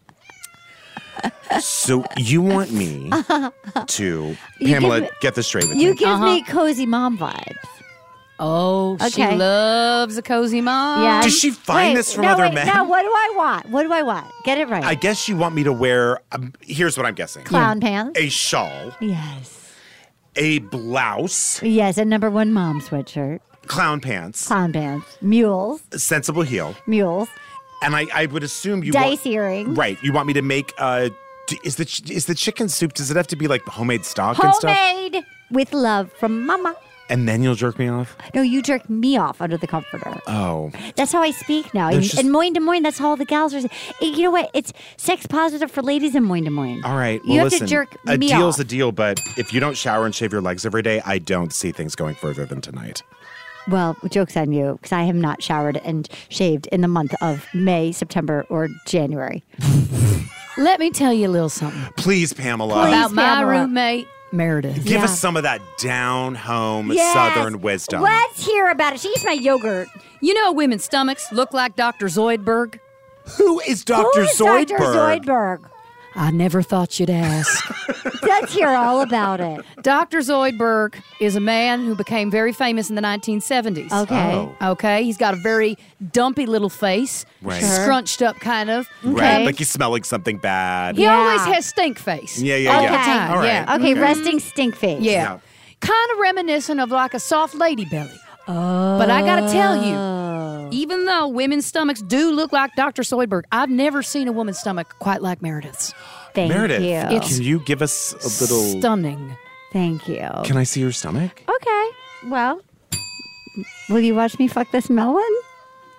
So you want me to, Pamela, get this straight with You me. give me cozy mom vibes. Oh, she Okay. loves a cozy mom. Yeah. Does she find this from other men? Now, what do I want? What do I want? Get it right. I guess you want me to wear, here's what I'm guessing. Clown pants. A shawl, Yes. a blouse, Yes, a number 1 mom sweatshirt. clown pants, Clown pants. Mules. a sensible heel, Mules. and I would assume you Dice want, earrings. Right, you want me to make, is the chicken soup, does it have to be like homemade stock and stuff? Homemade with love from mama. And then you'll jerk me off? No, you jerk me off under the comforter. Oh. That's how I speak now. There's just- In Des Moines, that's how all the gals are. You know what? It's sex positive for ladies in Des Moines. All right. You Well, have listen, to jerk a me deal's off. a deal, but if you don't shower and shave your legs every day, I don't see things going further than tonight. Well, joke's on you, because I have not showered and shaved in the month of May, September, or January. Let me tell you a little something Please, Pamela. about my Pamela. roommate, Meredith. Give us some of that down-home Yes. Southern wisdom. Let's hear about it. She eats my yogurt. You know women's stomachs look like Dr. Zoidberg? Who is Dr. Who is Zoidberg? Dr. Zoidberg? I never thought you'd ask. Let's hear all about it. Dr. Zoidberg is a man who became very famous in the 1970s. Okay. Oh. Okay, he's got a very dumpy little face, Right. Sure. scrunched up kind of. Right, like he's smelling something bad. He always has stink face. Yeah, yeah, all yeah. the time. All right. Yeah. Okay, resting stink face. Yeah. Kind of reminiscent of like a soft lady belly. Oh. But I got to tell you, even though women's stomachs do look like Dr. Zoidberg, I've never seen a woman's stomach quite like Meredith's. Thank Meredith, you. can you give us a little... Stunning. Thank you. Can I see your stomach? Okay. Well, will you watch me fuck this melon?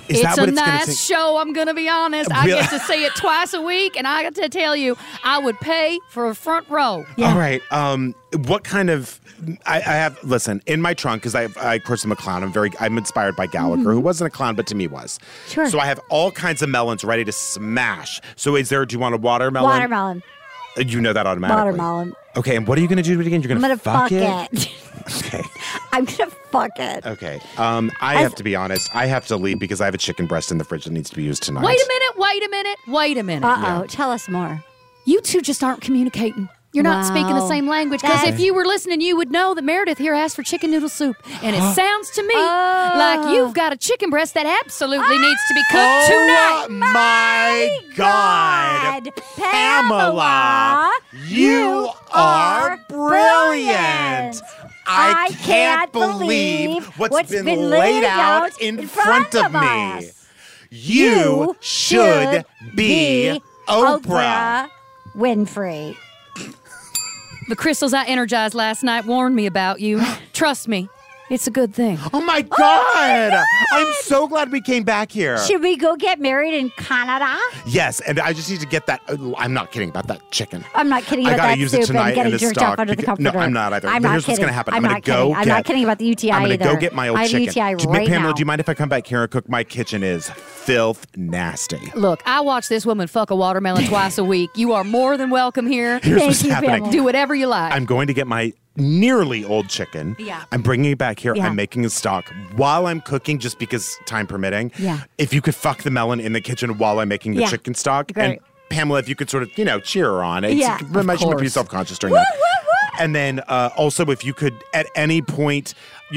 Is it's that what a it's gonna nice take? show, I'm going to be honest. I get to say it twice a week, and I got to tell you, I would pay for a front row. All right. What kind of? I have. Listen, in my trunk, because I of course I'm a clown. I'm inspired by Gallagher, who wasn't a clown, but to me was. Sure. So I have all kinds of melons ready to smash. So do you want a watermelon? Watermelon. You know that automatically. Watermelon. Okay, and what are you going to do again? You're I'm going to fuck it? it. Okay. I'm going to fuck it. Okay. I have to be honest. I have to leave because I have a chicken breast in the fridge that needs to be used tonight. Wait a minute. Uh-oh. Tell us more. You two just aren't communicating. You're not speaking the same language. Because if you were listening, you would know that Meredith here asked for chicken noodle soup. And it sounds to me like you've got a chicken breast that absolutely needs to be cooked tonight. My God. Pamela, you are brilliant. I can't believe what's been laid out in front of me. You should be Oprah Winfrey. The crystals I energized last night warned me about you. Trust me, it's a good thing. Oh my God! I'm so glad we came back here. Should we go get married in Canada? Yes, and I just need to get that. I'm not kidding about that chicken. I'm not kidding I about gotta that use soup it tonight and getting in the jerked stock. off under the because- comforter. No, I'm not either. I'm But not here's what's kidding. going to happen. I'm going not to go kidding. get. I'm not kidding about the UTI I'm either. going to go get my old I have chicken. UTI right Pamela, now. do you mind if I come back here and cook my kitchen is filth nasty? Look, I watch this woman fuck a watermelon twice a week. You are more than welcome here. Here's what's happening. Do whatever you like. I'm going to get my nearly old chicken. Yeah. I'm bringing it back here. Yeah. I'm making a stock while I'm cooking, just because time permitting. Yeah. If you could fuck the melon in the kitchen while I'm making the Yeah. chicken stock. Great. And Pamela, if you could sort of, cheer her on. Yeah. I might be course. self-conscious during that. And then also, if you could at any point,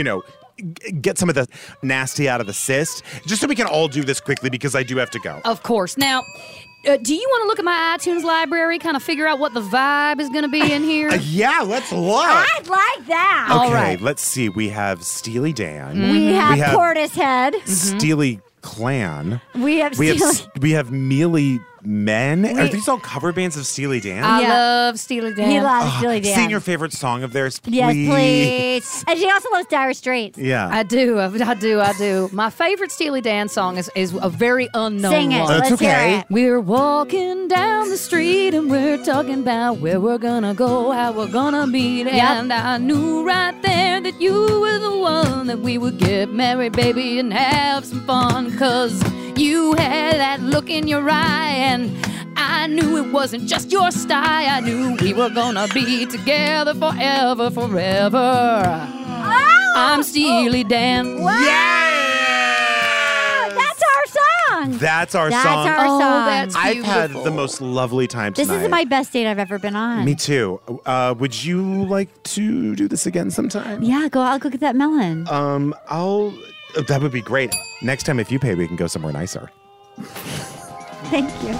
get some of the nasty out of the cyst, just so we can all do this quickly, because I do have to go. Of course. Now, do you want to look at my iTunes library, kind of figure out what the vibe is going to be in here? Yeah, let's look. I'd like that. Okay, All right. let's see. We have Steely Dan. We have Portishead. Steely Clan. We have we have Mealy Men. Are We- these all cover bands of Steely Dan? I love Steely Dan. He loves Steely Dan. Sing your favorite song of theirs, please. Yes, please. And she also loves Dire Straits. Yeah. I do. My favorite Steely Dan song is a very unknown Sing it. one. That's Let's okay. hear it. We're walking down the street and we're talking about where we're gonna go, how we're gonna meet. And I knew right there that you were the one that we would get married, baby, and have some fun. 'Cause you had that look in your eye, and I knew it wasn't just your style. I knew we were gonna be together forever. I'm Steely Dan. Wow. That's our song. That's our That's song. our song. that's I've had beautiful. the most lovely time This tonight. is my best date I've ever been on. Me too. Would you like to do this again sometime? Yeah, I'll go get that melon. That would be great. Next time, if you pay, we can go somewhere nicer. Thank you.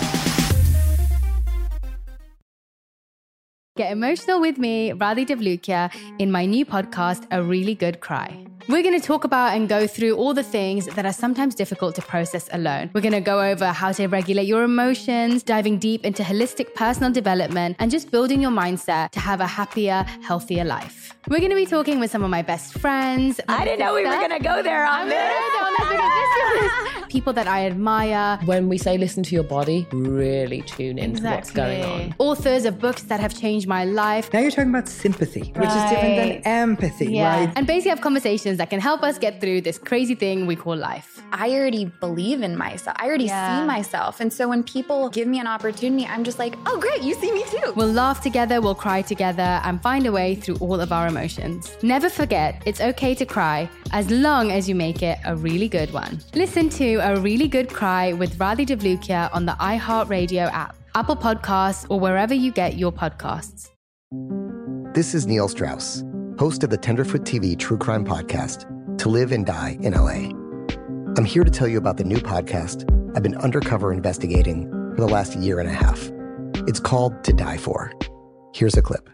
Get emotional with me, Radhi Devlukia, in my new podcast, A Really Good Cry. We're going to talk about and go through all the things that are sometimes difficult to process alone. We're going to go over how to regulate your emotions, diving deep into holistic personal development, and just building your mindset to have a happier, healthier life. We're going to be talking with some of my best friends. I didn't know we were going to go there on this. People that I admire. When we say listen to your body, really tune into what's going on. Authors of books that have changed my life. Now you're talking about sympathy, which is different than empathy, right? And basically have conversations that can help us get through this crazy thing we call life. I already believe in myself. I already see myself. And so when people give me an opportunity, I'm just like, oh, great, you see me too. We'll laugh together, we'll cry together, and find a way through all of our emotions. Never forget, it's okay to cry, as long as you make it a really good one. Listen to A Really Good Cry with Radhi Devlukia on the iHeartRadio app, Apple Podcasts, or wherever you get your podcasts. This is Neil Strauss, host of the Tenderfoot TV True Crime Podcast, To Live and Die in LA. I'm here to tell you about the new podcast I've been undercover investigating for the last year and a half. It's called To Die For. Here's a clip.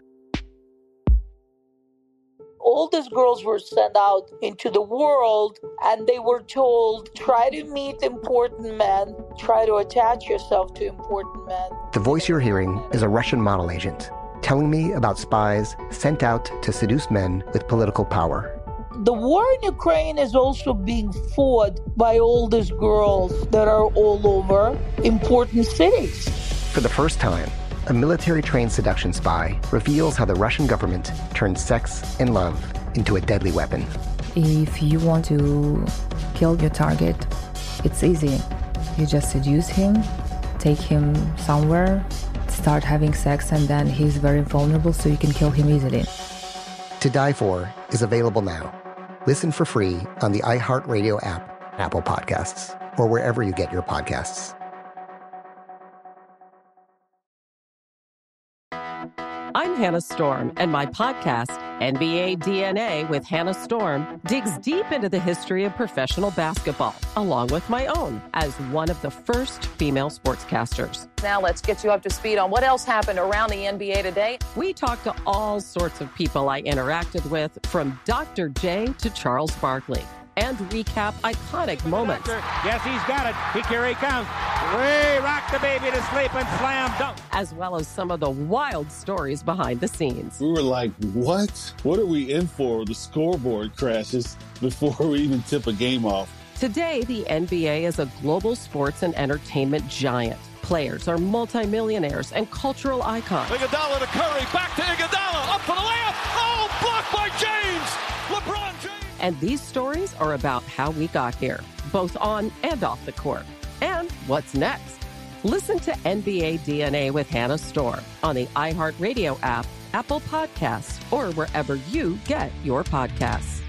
All these girls were sent out into the world and they were told, try to meet important men, try to attach yourself to important men. The voice you're hearing is a Russian model agent telling me about spies sent out to seduce men with political power. The war in Ukraine is also being fought by all these girls that are all over important cities. For the first time, a military-trained seduction spy reveals how the Russian government turned sex and love into a deadly weapon. If you want to kill your target, it's easy. You just seduce him, take him somewhere, start having sex, and then he's very vulnerable, so you can kill him easily. To Die For is available now. Listen for free on the iHeartRadio app, Apple Podcasts, or wherever you get your podcasts. I'm Hannah Storm, and my podcast, NBA DNA with Hannah Storm, digs deep into the history of professional basketball, along with my own, as one of the first female sportscasters. Now let's get you up to speed on what else happened around the NBA today. We talked to all sorts of people I interacted with, from Dr. J to Charles Barkley, and recap iconic moments. Yes, he's got it. Here he comes. Way rock the baby to sleep and slam dunk. As well as some of the wild stories behind the scenes. We were like, what? What are we in for? The scoreboard crashes before we even tip a game off. Today, the NBA is a global sports and entertainment giant. Players are multimillionaires and cultural icons. Iguodala to Curry, back to Iguodala, up for the layup. Oh, blocked by James. LeBron James. And these stories are about how we got here, both on and off the court. And what's next? Listen to NBA DNA with Hannah Storm on the iHeartRadio app, Apple Podcasts, or wherever you get your podcasts.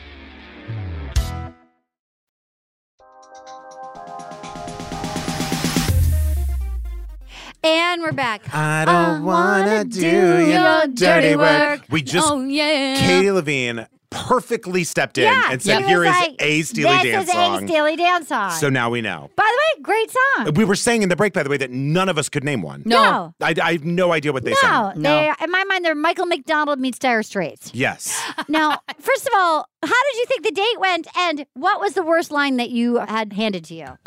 And we're back. I don't wanna do your dirty work. We just, Katie Levine perfectly stepped in and said, here is a Steely Dan song. This is a Steely Dan song. So now we know. By the way, great song. We were saying in the break, by the way, that none of us could name one. No. I have no idea what they sang. No. In my mind, they're Michael McDonald meets Dire Straits. Yes. Now, first of all, how did you think the date went, and what was the worst line that you had handed to you?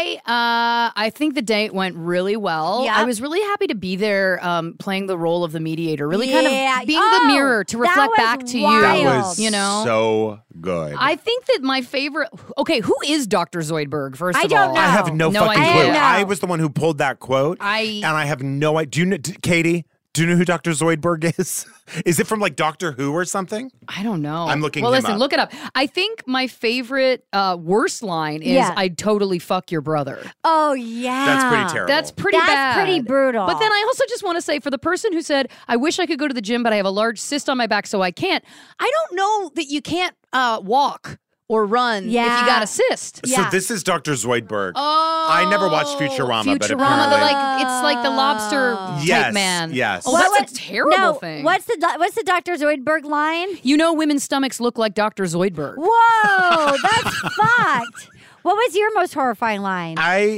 I think the date went really well. Yeah. I was really happy to be there playing the role of the mediator, really kind of being the mirror to reflect back to you. That was know? so good. I think that my favorite... Okay, who is Dr. Zoidberg, first of all? I don't know. I have no fucking idea. clue. I was the one who pulled that quote, and I have no idea. Do you know, Katie, do you know who Dr. Zoidberg is? Is it from like Doctor Who or something? I don't know. I'm looking Well, him listen, up. look it up. I think my favorite worst line is, I'd totally fuck your brother. Oh, yeah. That's pretty terrible. That's pretty bad. That's pretty brutal. But then I also just want to say, for the person who said, I wish I could go to the gym, but I have a large cyst on my back, so I can't. I don't know that you can't walk or run if you got a cyst. So this is Dr. Zoidberg. I never watched Futurama, but apparently... it's like the lobster type man. Yes. Oh, that's a terrible thing. What's the Dr. Zoidberg line? You know women's stomachs look like Dr. Zoidberg. Whoa, that's fucked. What was your most horrifying line?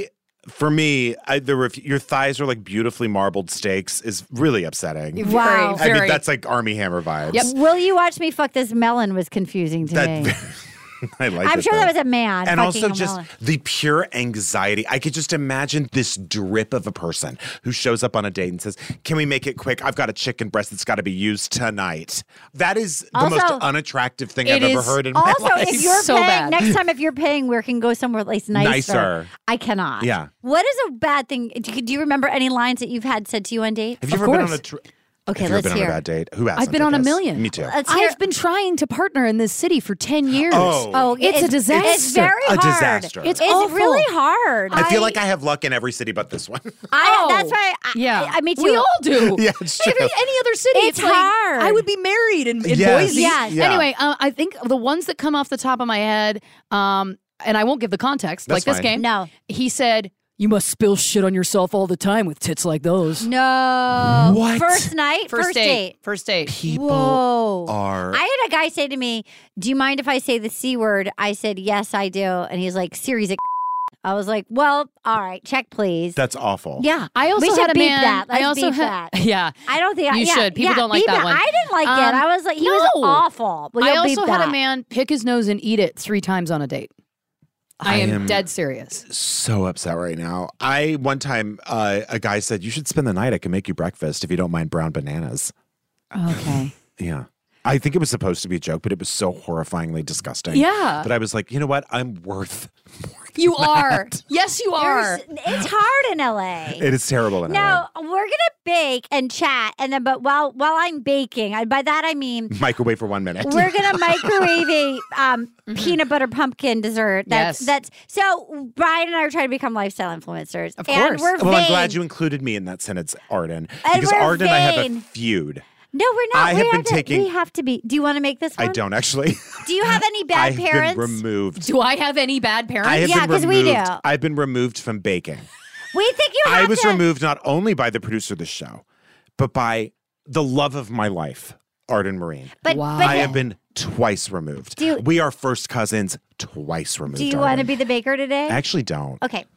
For me, your thighs are like beautifully marbled steaks is really upsetting. Wow. I mean, that's like Army Hammer vibes. Yep. Will you watch me fuck this melon was confusing to me. I like I'm it, sure though. that was a man. And fucking also a just melon. the pure anxiety. I could just imagine this drip of a person who shows up on a date and says, can we make it quick? I've got a chicken breast that's got to be used tonight. That is the most unattractive thing I've ever heard in my life. Also, if you're paying, next time if you're paying, we can go somewhere at least nicer. I cannot. Yeah. What is a bad thing? Do you remember any lines that you've had said to you on date? Have you ever been on a Okay, Have you let's ever been hear. on a bad date? Who hasn't? I've been on a million. Me too. I've been trying to partner in this city for 10 years. Oh. It's a disaster. It's very hard. A disaster. It's really hard. I feel like I have luck in every city but this one. That's why. I mean, We all do. Yeah, it's true. Any other city, It's like, hard. I would be married in Yes. Boise. Yes. Yeah. Anyway, I think the ones that come off the top of my head, and I won't give the context, That's like this fine. game. No. He said, you must spill shit on yourself all the time with tits like those. No. What? First night? First date. First date. People Whoa. are... I had a guy say to me, do you mind if I say the C word? I said, yes, I do. And he's like, series of I was like, well, all right, check, please. That's awful. Yeah. I also we should had a beep man. that. Let's I also beep had. that. Yeah. I don't think You should. People don't like beep that it. one. I didn't like it. I was like, he was no. awful. Well, I you'll beep also had that. a man pick his nose and eat it 3 times on a date. I am dead serious. So upset right now. One time, a guy said, you should spend the night. I can make you breakfast if you don't mind brown bananas. Okay. Yeah. I think it was supposed to be a joke, but it was so horrifyingly disgusting. Yeah. But I was like, you know what? I'm worth You are. Yes, you are. It's hard in LA. It is terrible in LA. Now, we're going to bake and chat. And then, but while I'm baking, by that I mean, Microwave for 1 minute. we're going to microwave a peanut butter pumpkin dessert. That's so Brian and I are trying to become lifestyle influencers. Of and course. we're Well, I'm vain. glad you included me in that sentence, Arden. And Because we're Arden and I have a vain. feud. No, we're not. I have been taking- We have to be. Do you want to make this one? I don't actually. Do you have any bad I've parents? been removed. Do I have any bad parents? I have Yeah, been 'cause we removed. do. I've been removed from baking. We think you have I was to. removed not only by the producer of the show, but by the love of my life, Arden Marine. But- Wow. but- I have been twice removed. We are first cousins, twice removed. Do you want to Arden. be the baker today? I actually don't. Okay.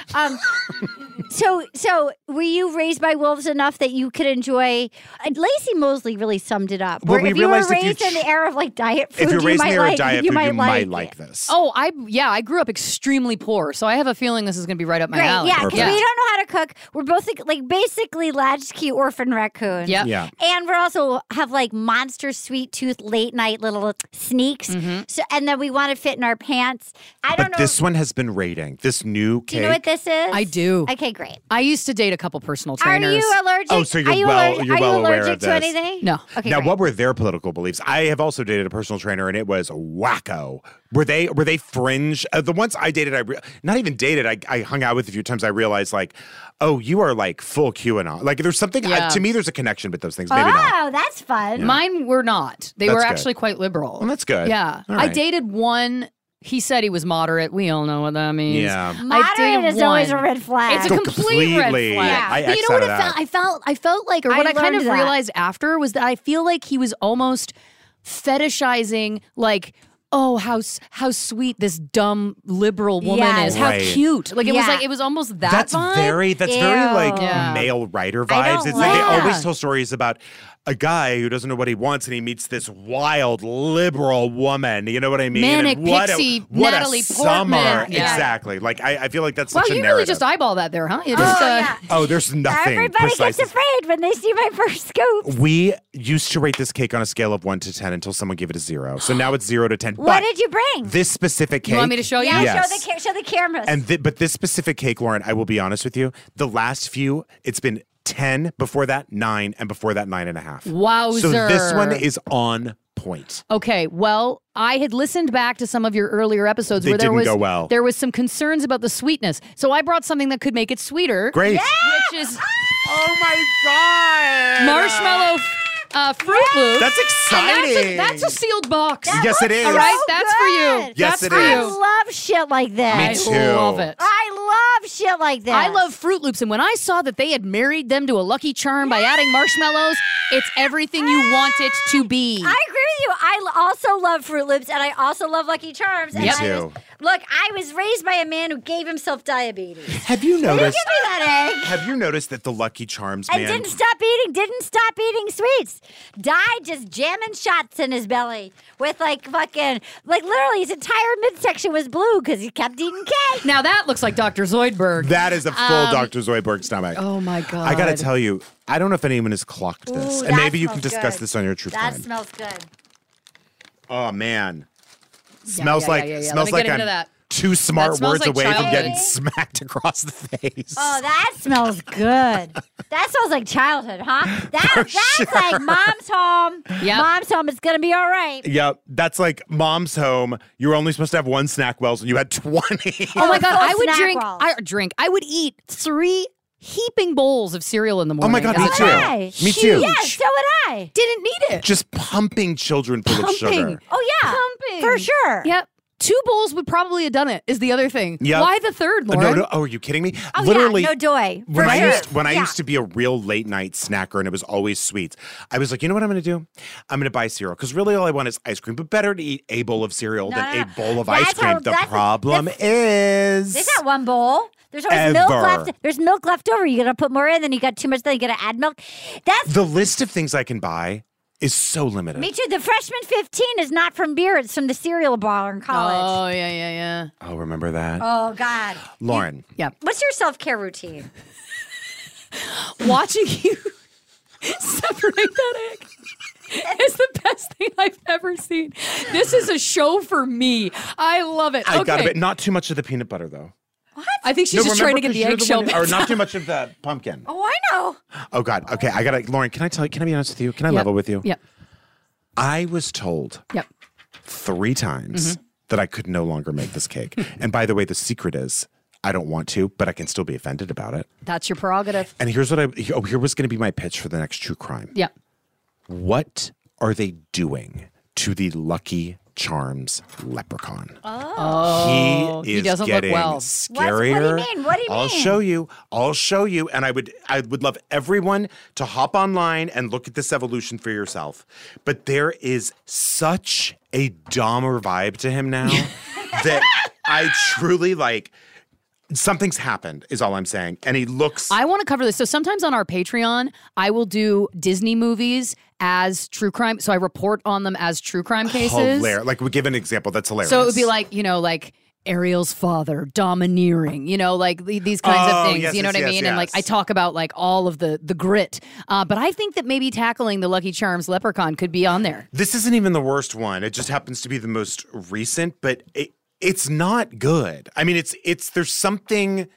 So were you raised by wolves enough that you could enjoy? Lacey Mosley really summed it up. Well, Where we if you were realized if you raised in the era of like diet food, If you're you raised in might the era of like diet you food, might you might like like this. Oh, I grew up extremely poor, so I have a feeling this is going to be right up my Great, alley. yeah, because we don't know how to cook. We're both like basically latchkey orphan raccoons. Yep. Yeah. And we're also have like monster sweet tooth late night little sneaks. So and then we want to fit in our pants. I don't But know. this one has been rating. This new cake. Do you know what this is? I do. Okay, great. I used to date a couple personal Are trainers. you allergic? Oh, so you're are you well- aller- you're are well you aware allergic of to this. anything? No. Okay, Now, great. what were their political beliefs? I have also dated a personal trainer, and it was wacko. Were they fringe? The ones I dated, not even dated. I hung out with a few times. I realized like, oh, you are like full QAnon. Like there's something Yeah. to me. There's a connection with those things. Maybe not. Oh, that's fun. Mine were not. They That's were good. actually quite liberal. Well, that's good. Yeah. All I right. dated one. He said he was moderate. We all know what that means. Yeah. I Moderate dated is always one. a red flag. It's a So complete red completely, flag. yeah. I But you X know what out of that. I felt like, or what I kind learned of that. realized after was that I feel like he was almost fetishizing, like, oh, how sweet this dumb liberal woman Yes. is. How Right. cute. Like it was Yeah. like it was almost that That's vibe. very like Yeah. male writer I vibes. don't It's like they like always that. tell stories about a guy who doesn't know what he wants and he meets this wild liberal woman. You know what I mean? Manic And what pixie what Natalie a summer. Portman. Yeah. Exactly. Like I feel like that's Wow, such a you narrative. really just eyeball that there, huh? You just, yeah. Oh, there's nothing. Everybody precise. gets afraid when they see my first scoop. We used to rate this cake on a scale of 1 to 10 until someone gave it a 0. So now it's 0 to 10. What But did you bring? this specific cake. You want me to show you? Yeah, Yes. show the cameras. And but this specific cake, Lauren, I will be honest with you. The last few, it's been 10, before that 9, and before that 9.5. Wowzer. So this one is on point. Okay, well, I had listened back to some of your earlier episodes They where there didn't was go well. there was some concerns about the sweetness. So I brought something that could make it sweeter. Great. Which is Oh my God. marshmallow Fruit Loops. That's exciting. And that's a sealed box. Yes, it is. All right, so that's for you. good. Yes, that's it for is. I you. love shit like that. Me too. I love it. I love shit like that. I love Fruit Loops, and when I saw that they had married them to a Lucky Charm by adding marshmallows, it's everything you want it to be. I agree with you. I also love Fruit Loops, and I also love Lucky Charms. Me and too. Look, I was raised by a man who gave himself diabetes. Have you Will you noticed? give me that egg? Have you noticed that the Lucky Charms And man? didn't stop eating sweets. Died just jamming shots in his belly with like fucking, like literally his entire midsection was blue because he kept eating cake. Now that looks like Dr. Zoidberg. That is a full Dr. Zoidberg stomach. Oh my God. I gotta tell you, I don't know if anyone has clocked this, Ooh, and that maybe you can smells discuss good. this on your True That Crime. smells good. Oh man, smells like yeah. smells Let me like get into I'm that. 2 smart That smells words like away from childhood. getting smacked across the face. Oh, that smells good. That smells like childhood, huh? That's like mom's home. Yep. Mom's home. It's gonna be all right. Yep, that's like mom's home. You were only supposed to have 1 snack wells, and you had 20. Oh my God, full I would snack drink. roll. I would eat 3 heaping bowls of cereal in the morning. Oh my God, as me a too. child. Me too. Yeah, so would I. Didn't need it. Just pumping children full of sugar. Oh yeah, Pumping. for sure. Yep. 2 bowls would probably have done it, is the other thing. Yep. Why the third, Lauren? No. Oh, are you kidding me? Oh Literally, yeah, no doy. For When I sure. used Yeah. to be a real late night snacker and it was always sweets, I was like, you know what I'm going to do? I'm going to buy cereal because really all I want is ice cream. But better to eat a bowl of cereal No, than no, a no. bowl of That's ice cream. how- The that's- problem is There's not one bowl. There's always milk Ever. left. There's milk left over. You gotta put more in. Then you got too much. Then you gotta add milk. That's the list of things I can buy is so limited. me too. The freshman 15 is not from beer. It's from the cereal bar in college. Oh, yeah. Oh, remember that? Oh God. Lauren. Yeah. What's your self-care routine? Watching you separate that egg is the best thing scene. This is a show for me. I love it. I okay. got a bit. Not too much of the peanut butter, though. What? I think she's just trying to get the eggshell. Or not too much of the pumpkin. Oh, I know. Oh, God. Okay, I got to, Lauren, can I be honest with you? Can I level with you? Yep. I was told 3 times that I could no longer make this cake. And by the way, the secret is I don't want to, but I can still be offended about it. That's your prerogative. And here's what here was going to be my pitch for the next true crime. Yeah. What are they doing to the Lucky Charms leprechaun? Oh, he is doesn't getting look well. scarier. What do you mean? I'll show you. And I would love everyone to hop online and look at this evolution for yourself. But there is such a Dahmer vibe to him now that I truly like. Something's happened, is all I'm saying. And he looks. I want to cover this. So sometimes on our Patreon, I will do Disney movies as true crime. So I report on them as true crime cases. Hilarious. Like, we give an example that's hilarious. So it would be like, like Ariel's father, domineering, like these kinds of things. Yes, you know what I mean? And like I talk about like all of the grit. But I think that maybe tackling the Lucky Charms leprechaun could be on there. This isn't even the worst one. It just happens to be the most recent, but it's not good. I mean, there's something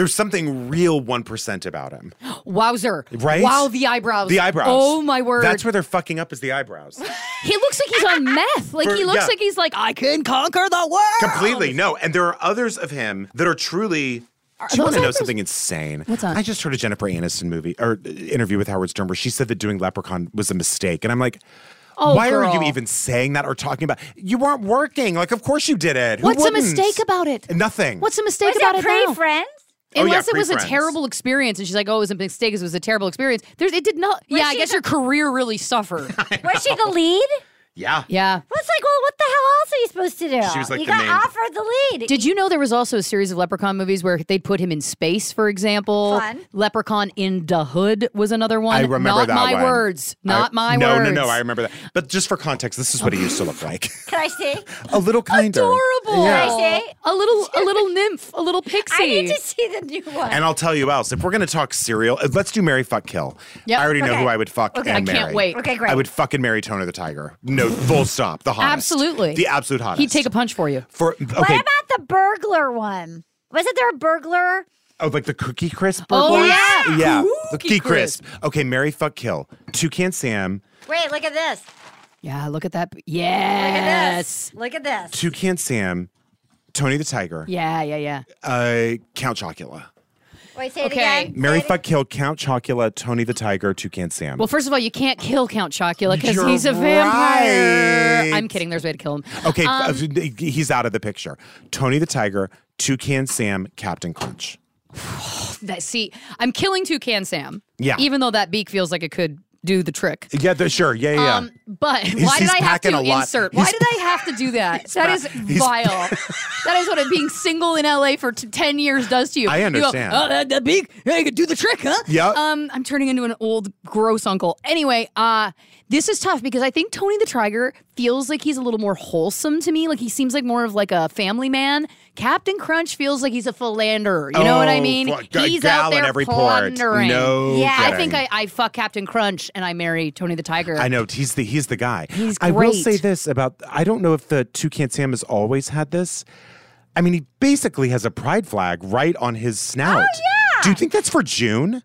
real 1% about him. Wowzer. Right? Wow, the eyebrows. The eyebrows. Oh, my word. That's where they're fucking up, is the eyebrows. He looks like he's on meth. Like, he looks like he's like, I can conquer the world. Completely. No. And there are others of him that are truly. Do you want to know something insane? What's that? I just heard a Jennifer Aniston interview with Howard Stern where she said that doing Leprechaun was a mistake. And I'm like, why are you even saying that or talking about? You weren't working. Like, of course you did it. What's a mistake about it? Nothing. What's a mistake about it now? Friends? Unless it was a terrible experience, and she's like, "Oh, it was a mistake. It was a terrible experience." It did not. I guess your career really suffered. Was she the lead? Yeah. Yeah. Well, it's like, what the hell else are you supposed to do? She was like you the got main- offered the lead. Did you know there was also a series of Leprechaun movies where they'd put him in space, for example? Fun. Leprechaun in the Hood was another one. I remember that one. Not my words. Not my words. No, I remember that. But just for context, this is what he used to look like. Can I see? A little kinder. Adorable. Yeah. Can I see? A little nymph, a little pixie. I need to see the new one. And I'll tell you else. If we're going to talk cereal, let's do Marry, Fuck, Kill. Yep. I already know Okay. who I would fuck Okay. and I marry. can't wait. Okay, great. I would fucking marry Tony the Tiger. No, full stop. The hottest. Absolutely. The absolute hottest. He'd take a punch for you. What about the burglar one? Wasn't there a burglar? Oh, like the Cookie Crisp Oh, burglars? yeah. Yeah. Cookie The Cookie Crisp. Crisp. Okay, Marry, Fuck, Kill. Toucan Sam. Wait, look at this. Yeah, look at that. Look Yes. at this. Look at this. Toucan Sam. Tony the Tiger. Yeah. Count Chocula. Wait, say it Okay. again. Marry, Say it Fuck, Kill, Count Chocula, Tony the Tiger, Toucan Sam. Well, first of all, you can't kill Count Chocula because You're he's a vampire. right. I'm kidding. There's a way to kill him. Okay, he's out of the picture. Tony the Tiger, Toucan Sam, Captain Crunch. See, I'm killing Toucan Sam. Yeah. Even though that beak feels like it could do the trick. Yeah, sure. Yeah. But He's- why did he's I have packing to a lot. insert? He's- Why did I have to do that? That is vile. That is what being single in LA for 10 years does to you. I understand. You go, that beak, yeah, you could do the trick, huh? Yep. I'm turning into an old, gross uncle. Anyway, this is tough because I think Tony the Tiger feels like he's a little more wholesome to me. Like he seems like more of like a family man. Captain Crunch feels like he's a philanderer. You know what I mean? He's out there every plundering. No Yeah, I kidding. think I fuck Captain Crunch and I marry Tony the Tiger. I know he's the guy. He's I will great. say this about I don't know if the Toucan Sam has always had this. I mean, he basically has a pride flag right on his snout. Oh, yeah. Do you think that's for June?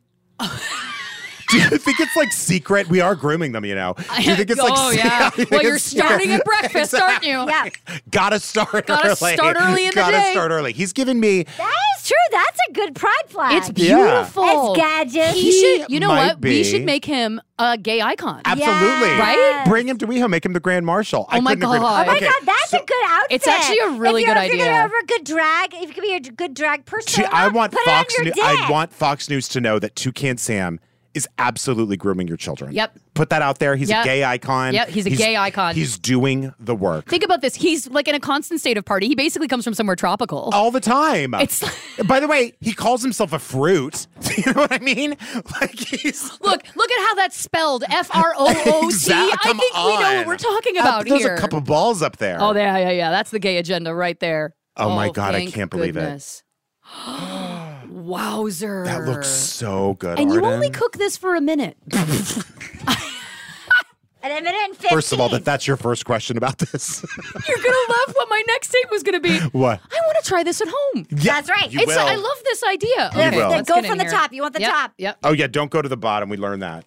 Do you think it's like secret? We are grooming them, you know. Do you think it's like yeah. you think Well, you're it's starting secret? at breakfast, aren't you? Yeah. Gotta start Gotta early. start early in the Gotta day. start early. He's giving me. That is true. That's a good pride flag. It's beautiful. It's gorgeous. He should, you know might what? We be. should make him a gay icon. Absolutely. Right? Bring him to WeHo. Make him the Grand Marshal. Oh my God. Oh my Okay, God, that's a good outfit. It's actually a really good If you're idea. ever a good drag, if you could be a good drag persona, I want put Fox it on your News. I dick. want Fox News to know that Toucan Sam is absolutely grooming your children. Yep. Put that out there. He's Yep. a gay icon. Yep, he's a gay icon. He's doing the work Think about this. He's like in a constant state of party. He basically comes from somewhere tropical. all the time. It's By the way, he calls himself a fruit. You know what I mean? Like he's Look at how that's spelled. F-R-O-O-T. Exact- I come think we know what on. we're talking about There's here. a couple balls up there. Oh, yeah. That's the gay agenda right there. Oh, my God, I thank can't believe it. goodness. Wowzer. That looks so good. And you Arden. only cook this for a minute. An minute and 15. First of all, that's your first question about this. You're gonna love what my next statement was gonna be. What? I want to try this at home. Yeah, That's right. you will. I love this idea. You will. let's Go get in from the here. top. You want the top. Yep. Oh, yeah, don't go to the bottom. We learned that.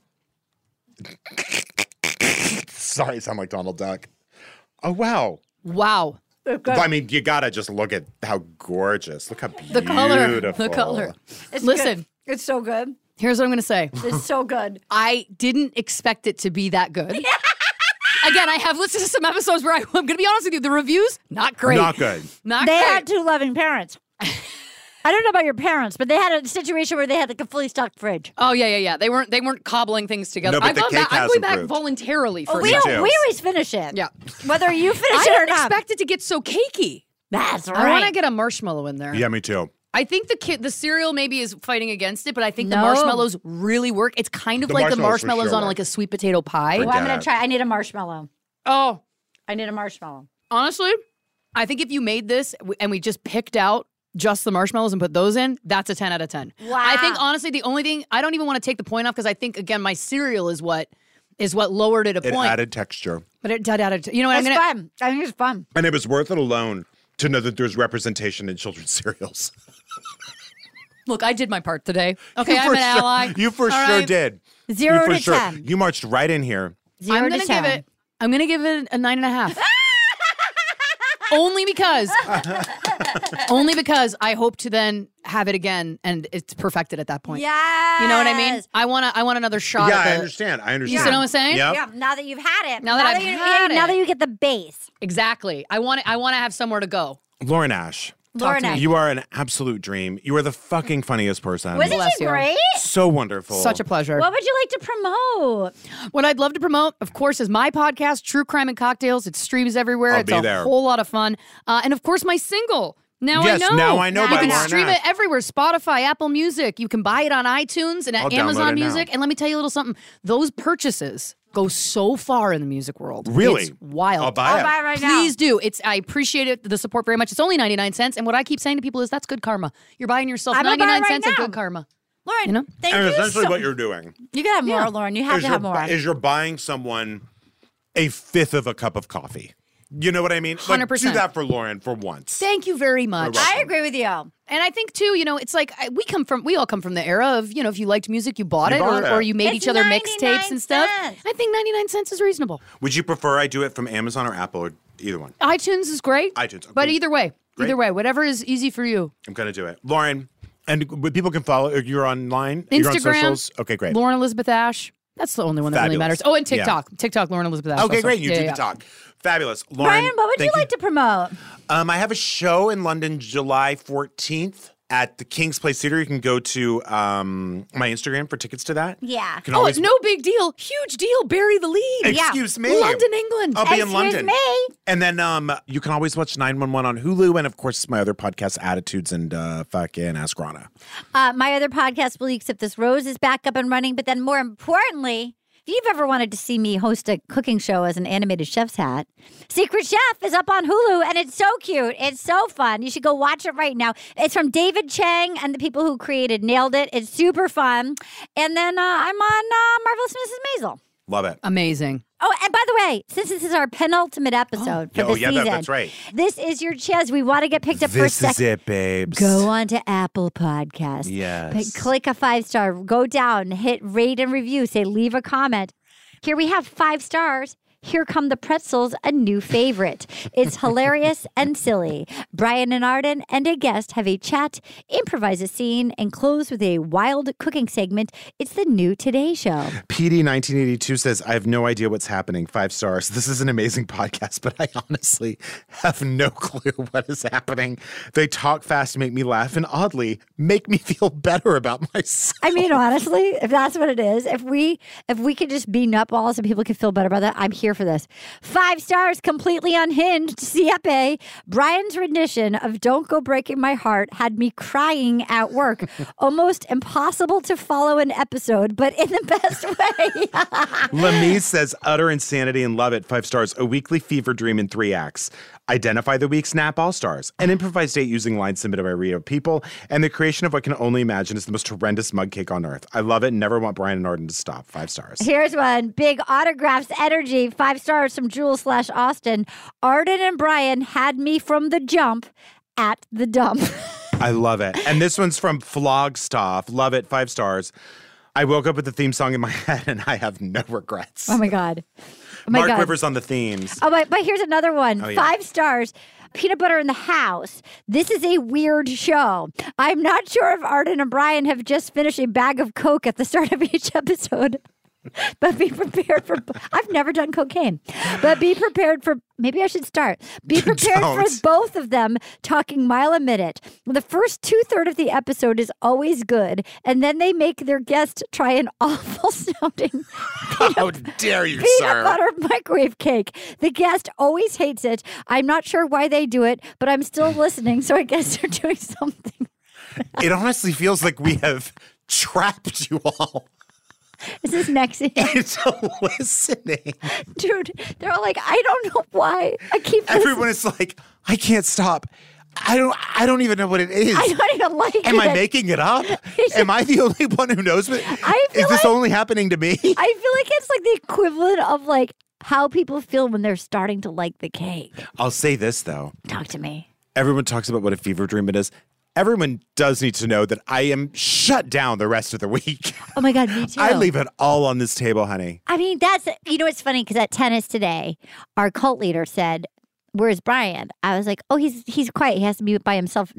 Sorry, I sound like Donald Duck. Oh, wow. Wow. I mean, you gotta just look at how gorgeous. Look how beautiful. The color. The color. Listen. Good. It's so good. Here's what I'm going to say. It's so good. I didn't expect it to be that good. Again, I have listened to some episodes where I'm going to be honest with you, the reviews, not great. Not good. Not They great. had two loving parents. I don't know about your parents, but they had a situation where they had like a fully stocked fridge. Oh, yeah. They weren't cobbling things together. No, but I'm the going cake back, I'm has going back improved. voluntarily for we it. always finish it. Yeah. Whether you finish I it or didn't not. expect it to get so cakey. That's right. I want to get a marshmallow in there. Yeah, me too. I think the cereal maybe is fighting against it, but I think the No. marshmallows really work. It's kind of The like the marshmallows for marshmallows sure on work. like a sweet potato pie. Well, I'm going to try. I need a marshmallow. Oh, I need a marshmallow. honestly, I think if you made this and we just picked out just the marshmallows and put those in, that's a 10 out of 10. Wow. I think honestly, the only thing I don't even want to take the point off because I think again my cereal is what lowered it a It point. added texture. But it added. You know what It's I'm gonna? fun. I think it's fun. And it was worth it alone to know that there's representation in children's cereals. Look, I did my part today. Okay, You I'm for an sure- ally. You for All sure right. did. 0 You for to sure. 10. You marched right in here. 0 I'm to gonna 10. give it. I'm gonna give it a 9.5. Only because I hope to then have it again and it's perfected at that point. Yes. You know what I mean? I want another shot. Yeah, at I the, understand. You see what I'm saying? Yep. Yeah, now that you've had it. Now that I've had Now it. that you get the base. Exactly. I want to have somewhere to go. Lauren Ash. Lauren Ash. You are an absolute dream. You are the fucking funniest person. Wasn't Bless she you. great? So wonderful. Such a pleasure. What would you like to promote? What I'd love to promote, of course, is my podcast, True Crime and Cocktails. It streams everywhere. I'll it's be a there. whole lot of fun. And of course, my single. Now Yes, I know. Now I Know You by can Lauren stream Ash. it everywhere. Spotify, Apple Music. You can buy it on iTunes and I'll at download Amazon it now. Music. And let me tell you a little something. Those purchases go so far in the music world. Really? It's wild. I'll buy it. Buy it right now. Please do. I appreciate it, the support very much. It's only 99 cents. And what I keep saying to people is that's good karma. You're buying yourself I'm gonna buy it 99 right cents of now. good karma. Lauren, You know? thank And you essentially so what you're doing You can have more, Lauren. You have is to have more. you're buying someone a fifth of a cup of coffee. You know what I mean? Like, 100%. do that for Lauren for once. Thank you very much. You're welcome. I agree with you. And I think too, it's like we all come from the era of, if you liked music, you bought You it, bought or it. you made It's each other 99 mixtapes and stuff. cents. I think 99 cents is reasonable. Would you prefer I do it from Amazon or Apple or either one? iTunes is great. iTunes, okay. But either way, Great. whatever is easy for you. I'm going to do it. Lauren, and people can follow, you're online? You're on Instagram. socials? Okay, great. Lauren Elizabeth Ash. That's the only one that really Fabulous. matters. Oh, and Yeah. TikTok. TikTok, Lauren Elizabeth Ash. Okay, also. great. You Yeah, do yeah, the yeah. talk. Fabulous. Lauren, Brian, what would you thank like to promote? I have a show in London July 14th at the King's Place Theater. You can go to my Instagram for tickets to that. Yeah. You can Oh, always- no big deal. Huge deal. Bury the lead. Excuse me. London, England. I'll be in Excuse London. me. And then you can always watch 911 on Hulu. And of course, my other podcast, Attitudes and fucking Ask Rana. My other podcast, Will You Accept This Rose, is back up and running. But then more importantly, if you've ever wanted to see me host a cooking show as an animated chef's hat, Secret Chef is up on Hulu, and it's so cute. It's so fun. You should go watch it right now. It's from David Chang and the people who created Nailed It. It's super fun. And then I'm on Marvelous Mrs. Maisel. Love it. Amazing. Oh, and by the way, since this is our penultimate episode for Oh, the yeah, season, that's right. this is your chance. We want to get picked up for a This second. is it, babes. Go on to Apple Podcasts. Yes. Click a 5-star. Go down, hit rate and review. Say leave a comment. Here we have 5 stars. Here Come the Pretzels, a new favorite. It's hilarious and silly. Brian and Arden and a guest have a chat, improvise a scene, and close with a wild cooking segment. It's the new Today Show. PD1982 says, I have no idea what's happening. 5 stars. This is an amazing podcast, but I honestly have no clue what is happening. They talk fast, make me laugh, and oddly, make me feel better about myself. I mean, honestly, if that's what it is, if we could just be nutballs and people could feel better about that, I'm here for this. 5 stars, completely unhinged. Siepe. Brian's rendition of Don't Go Breaking My Heart had me crying at work. Almost impossible to follow an episode, but in the best way. Lamise says, utter insanity and love it. 5 stars. A weekly fever dream in 3 acts. Identify the week's nap all-stars. An improvised date using lines submitted by real people. And the creation of what can only imagine is the most horrendous mug cake on earth. I love it and never want Brian and Arden to stop. 5 stars. Here's one. Big autographs energy. 5 stars from Jewel/Austin. Arden and Brian had me from the jump at the dump. I love it. And this one's from Flogstaff. Love it. 5 stars. I woke up with the theme song in my head and I have no regrets. Oh my God. Mark Rivers on the themes. Oh, but here's another one. Oh, yeah. 5 stars. Peanut Butter in the House. This is a weird show. I'm not sure if Arden and Brian have just finished a bag of Coke at the start of each episode. But be prepared for... I've never done cocaine. But be prepared for... Maybe I should start. Be prepared for both of them talking mile a minute. The first 2/3 of the episode is always good. And then they make their guest try an awful sounding How dare you, peanut butter microwave cake. The guest always hates it. I'm not sure why they do it, but I'm still listening. So I guess they're doing something. It honestly feels like we have trapped you all. Is this Nexium? It's listening. Dude, they're all like, I don't know why. I keep listening. Everyone is like, I can't stop. I don't even know what it is. I don't even like it. Am I making it up? Am I the only one who knows it? Is this only happening to me? I feel like it's like the equivalent of like how people feel when they're starting to like the cake. I'll say this, though. Talk to me. Everyone talks about what a fever dream it is. Everyone does need to know that I am shut down the rest of the week. Oh my God, me too. I leave it all on this table, honey. I mean, that's, you know, it's funny because at tennis today, our cult leader said, where's Brian? I was like, oh, he's quiet. He has to be by himself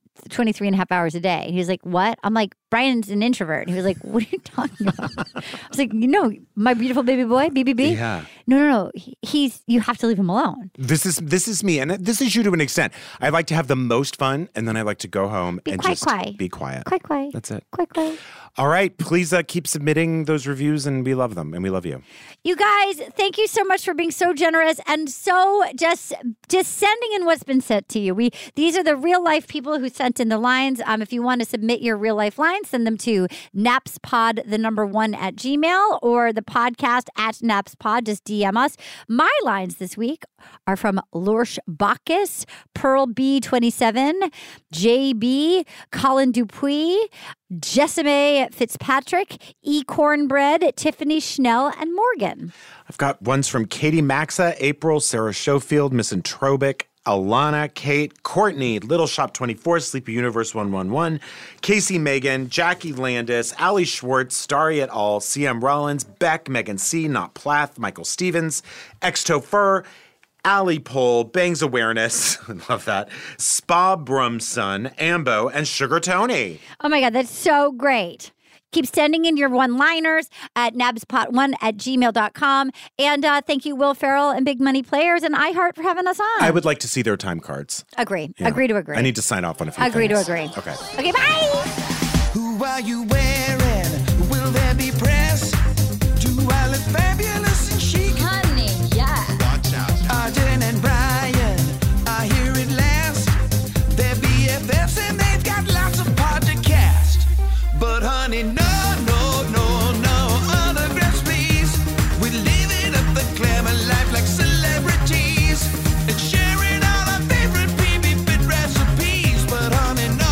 23 and a half hours a day. He was like, what? I'm like, Brian's an introvert. He was like, what are you talking about? I was like, you know, my beautiful baby boy, BBB? Yeah. No. You have to leave him alone. This is me, and this is you to an extent. I like to have the most fun, and then I like to go home and just be quiet. Quiet. That's it. Quiet. All right. Please keep submitting those reviews, and we love them, and we love you. You guys, thank you so much for being so generous and so just sending in what's been sent to you. These are the real life people who sent in the lines. If you want to submit your real life lines, send them to napspod1@gmail or the podcast @napspod. Just DM us. My lines this week are from Lorsch Bacchus, Pearl B27, JB, Colin Dupuis, Jessime Fitzpatrick, E. Cornbread, Tiffany Schnell, and Morgan. I've got ones from Katie Maxa, April, Sarah Schofield, Misanthropic, Alana, Kate, Courtney, Little Shop 24, Sleepy Universe 111, Casey Megan, Jackie Landis, Ali Schwartz, Starry et al., CM Rollins, Beck, Megan C., Not Plath, Michael Stevens, Extofer, Ali Pole, Bangs Awareness, I love that, Spa Brumson, Ambo, and Sugar Tony. Oh my God, that's so great. Keep sending in your one-liners at nabspot1@gmail.com. And thank you, Will Ferrell and Big Money Players and iHeart for having us on. I would like to see their time cards. Agree. Yeah. Agree to agree. I need to sign off on a few Agree things. to agree. Okay. Okay, bye! Who are you wearing? Will there be press? Do I look fabulous and chic? Honey, yeah. Watch out. Arden and Brian, I hear it last. They're BFFs and they've got lots of podcasts. But honey, no autographs, please. We're living up the glamour life like celebrities and sharing all our favorite PB Fit recipes. But honey, no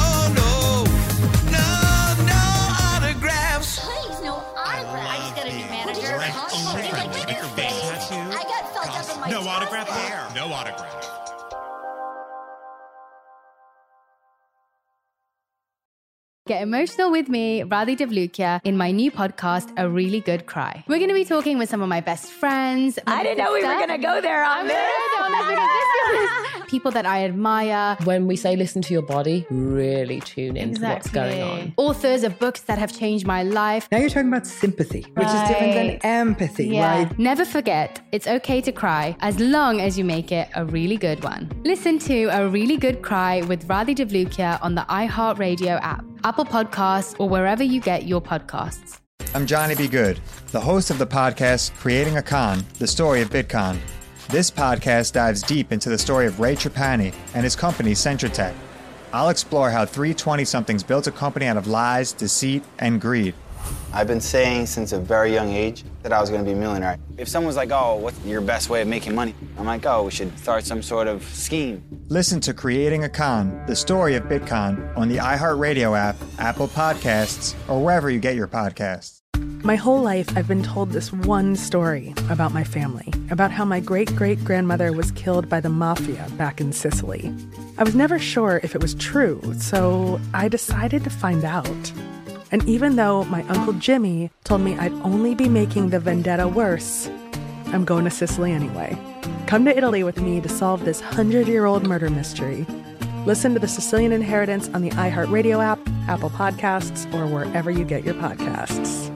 autographs. Please, no autographs. I just got a new manager. I got felt up in my No autograph there. No autograph. Get emotional with me, Radhi Devlukia, in my new podcast, A Really Good Cry. We're going to be talking with some of my best friends. I didn't know we were going to go there on this. People that I admire. When we say listen to your body, really tune into what's going on. Authors of books that have changed my life. Now you're talking about sympathy, which is different than empathy, right? Never forget, it's okay to cry as long as you make it a really good one. Listen to A Really Good Cry with Radhi Devlukia on the iHeart Radio app, Apple Podcasts, or wherever you get your podcasts. I'm Johnny B. Good, the host of the podcast Creating a Con, the story of Bitcoin. This podcast dives deep into the story of Ray Trapani and his company Centratech. I'll explore how three 20-somethings built a company out of lies, deceit, and greed. I've been saying since a very young age that I was going to be a millionaire. If someone's like, oh, what's your best way of making money? I'm like, oh, we should start some sort of scheme. Listen to Creating a Con, the story of Bitcoin, on the iHeartRadio app, Apple Podcasts, or wherever you get your podcasts. My whole life, I've been told this one story about my family, about how my great-great-grandmother was killed by the mafia back in Sicily. I was never sure if it was true, so I decided to find out. And even though my Uncle Jimmy told me I'd only be making the vendetta worse, I'm going to Sicily anyway. Come to Italy with me to solve this 100-year-old murder mystery. Listen to The Sicilian Inheritance on the iHeartRadio app, Apple Podcasts, or wherever you get your podcasts.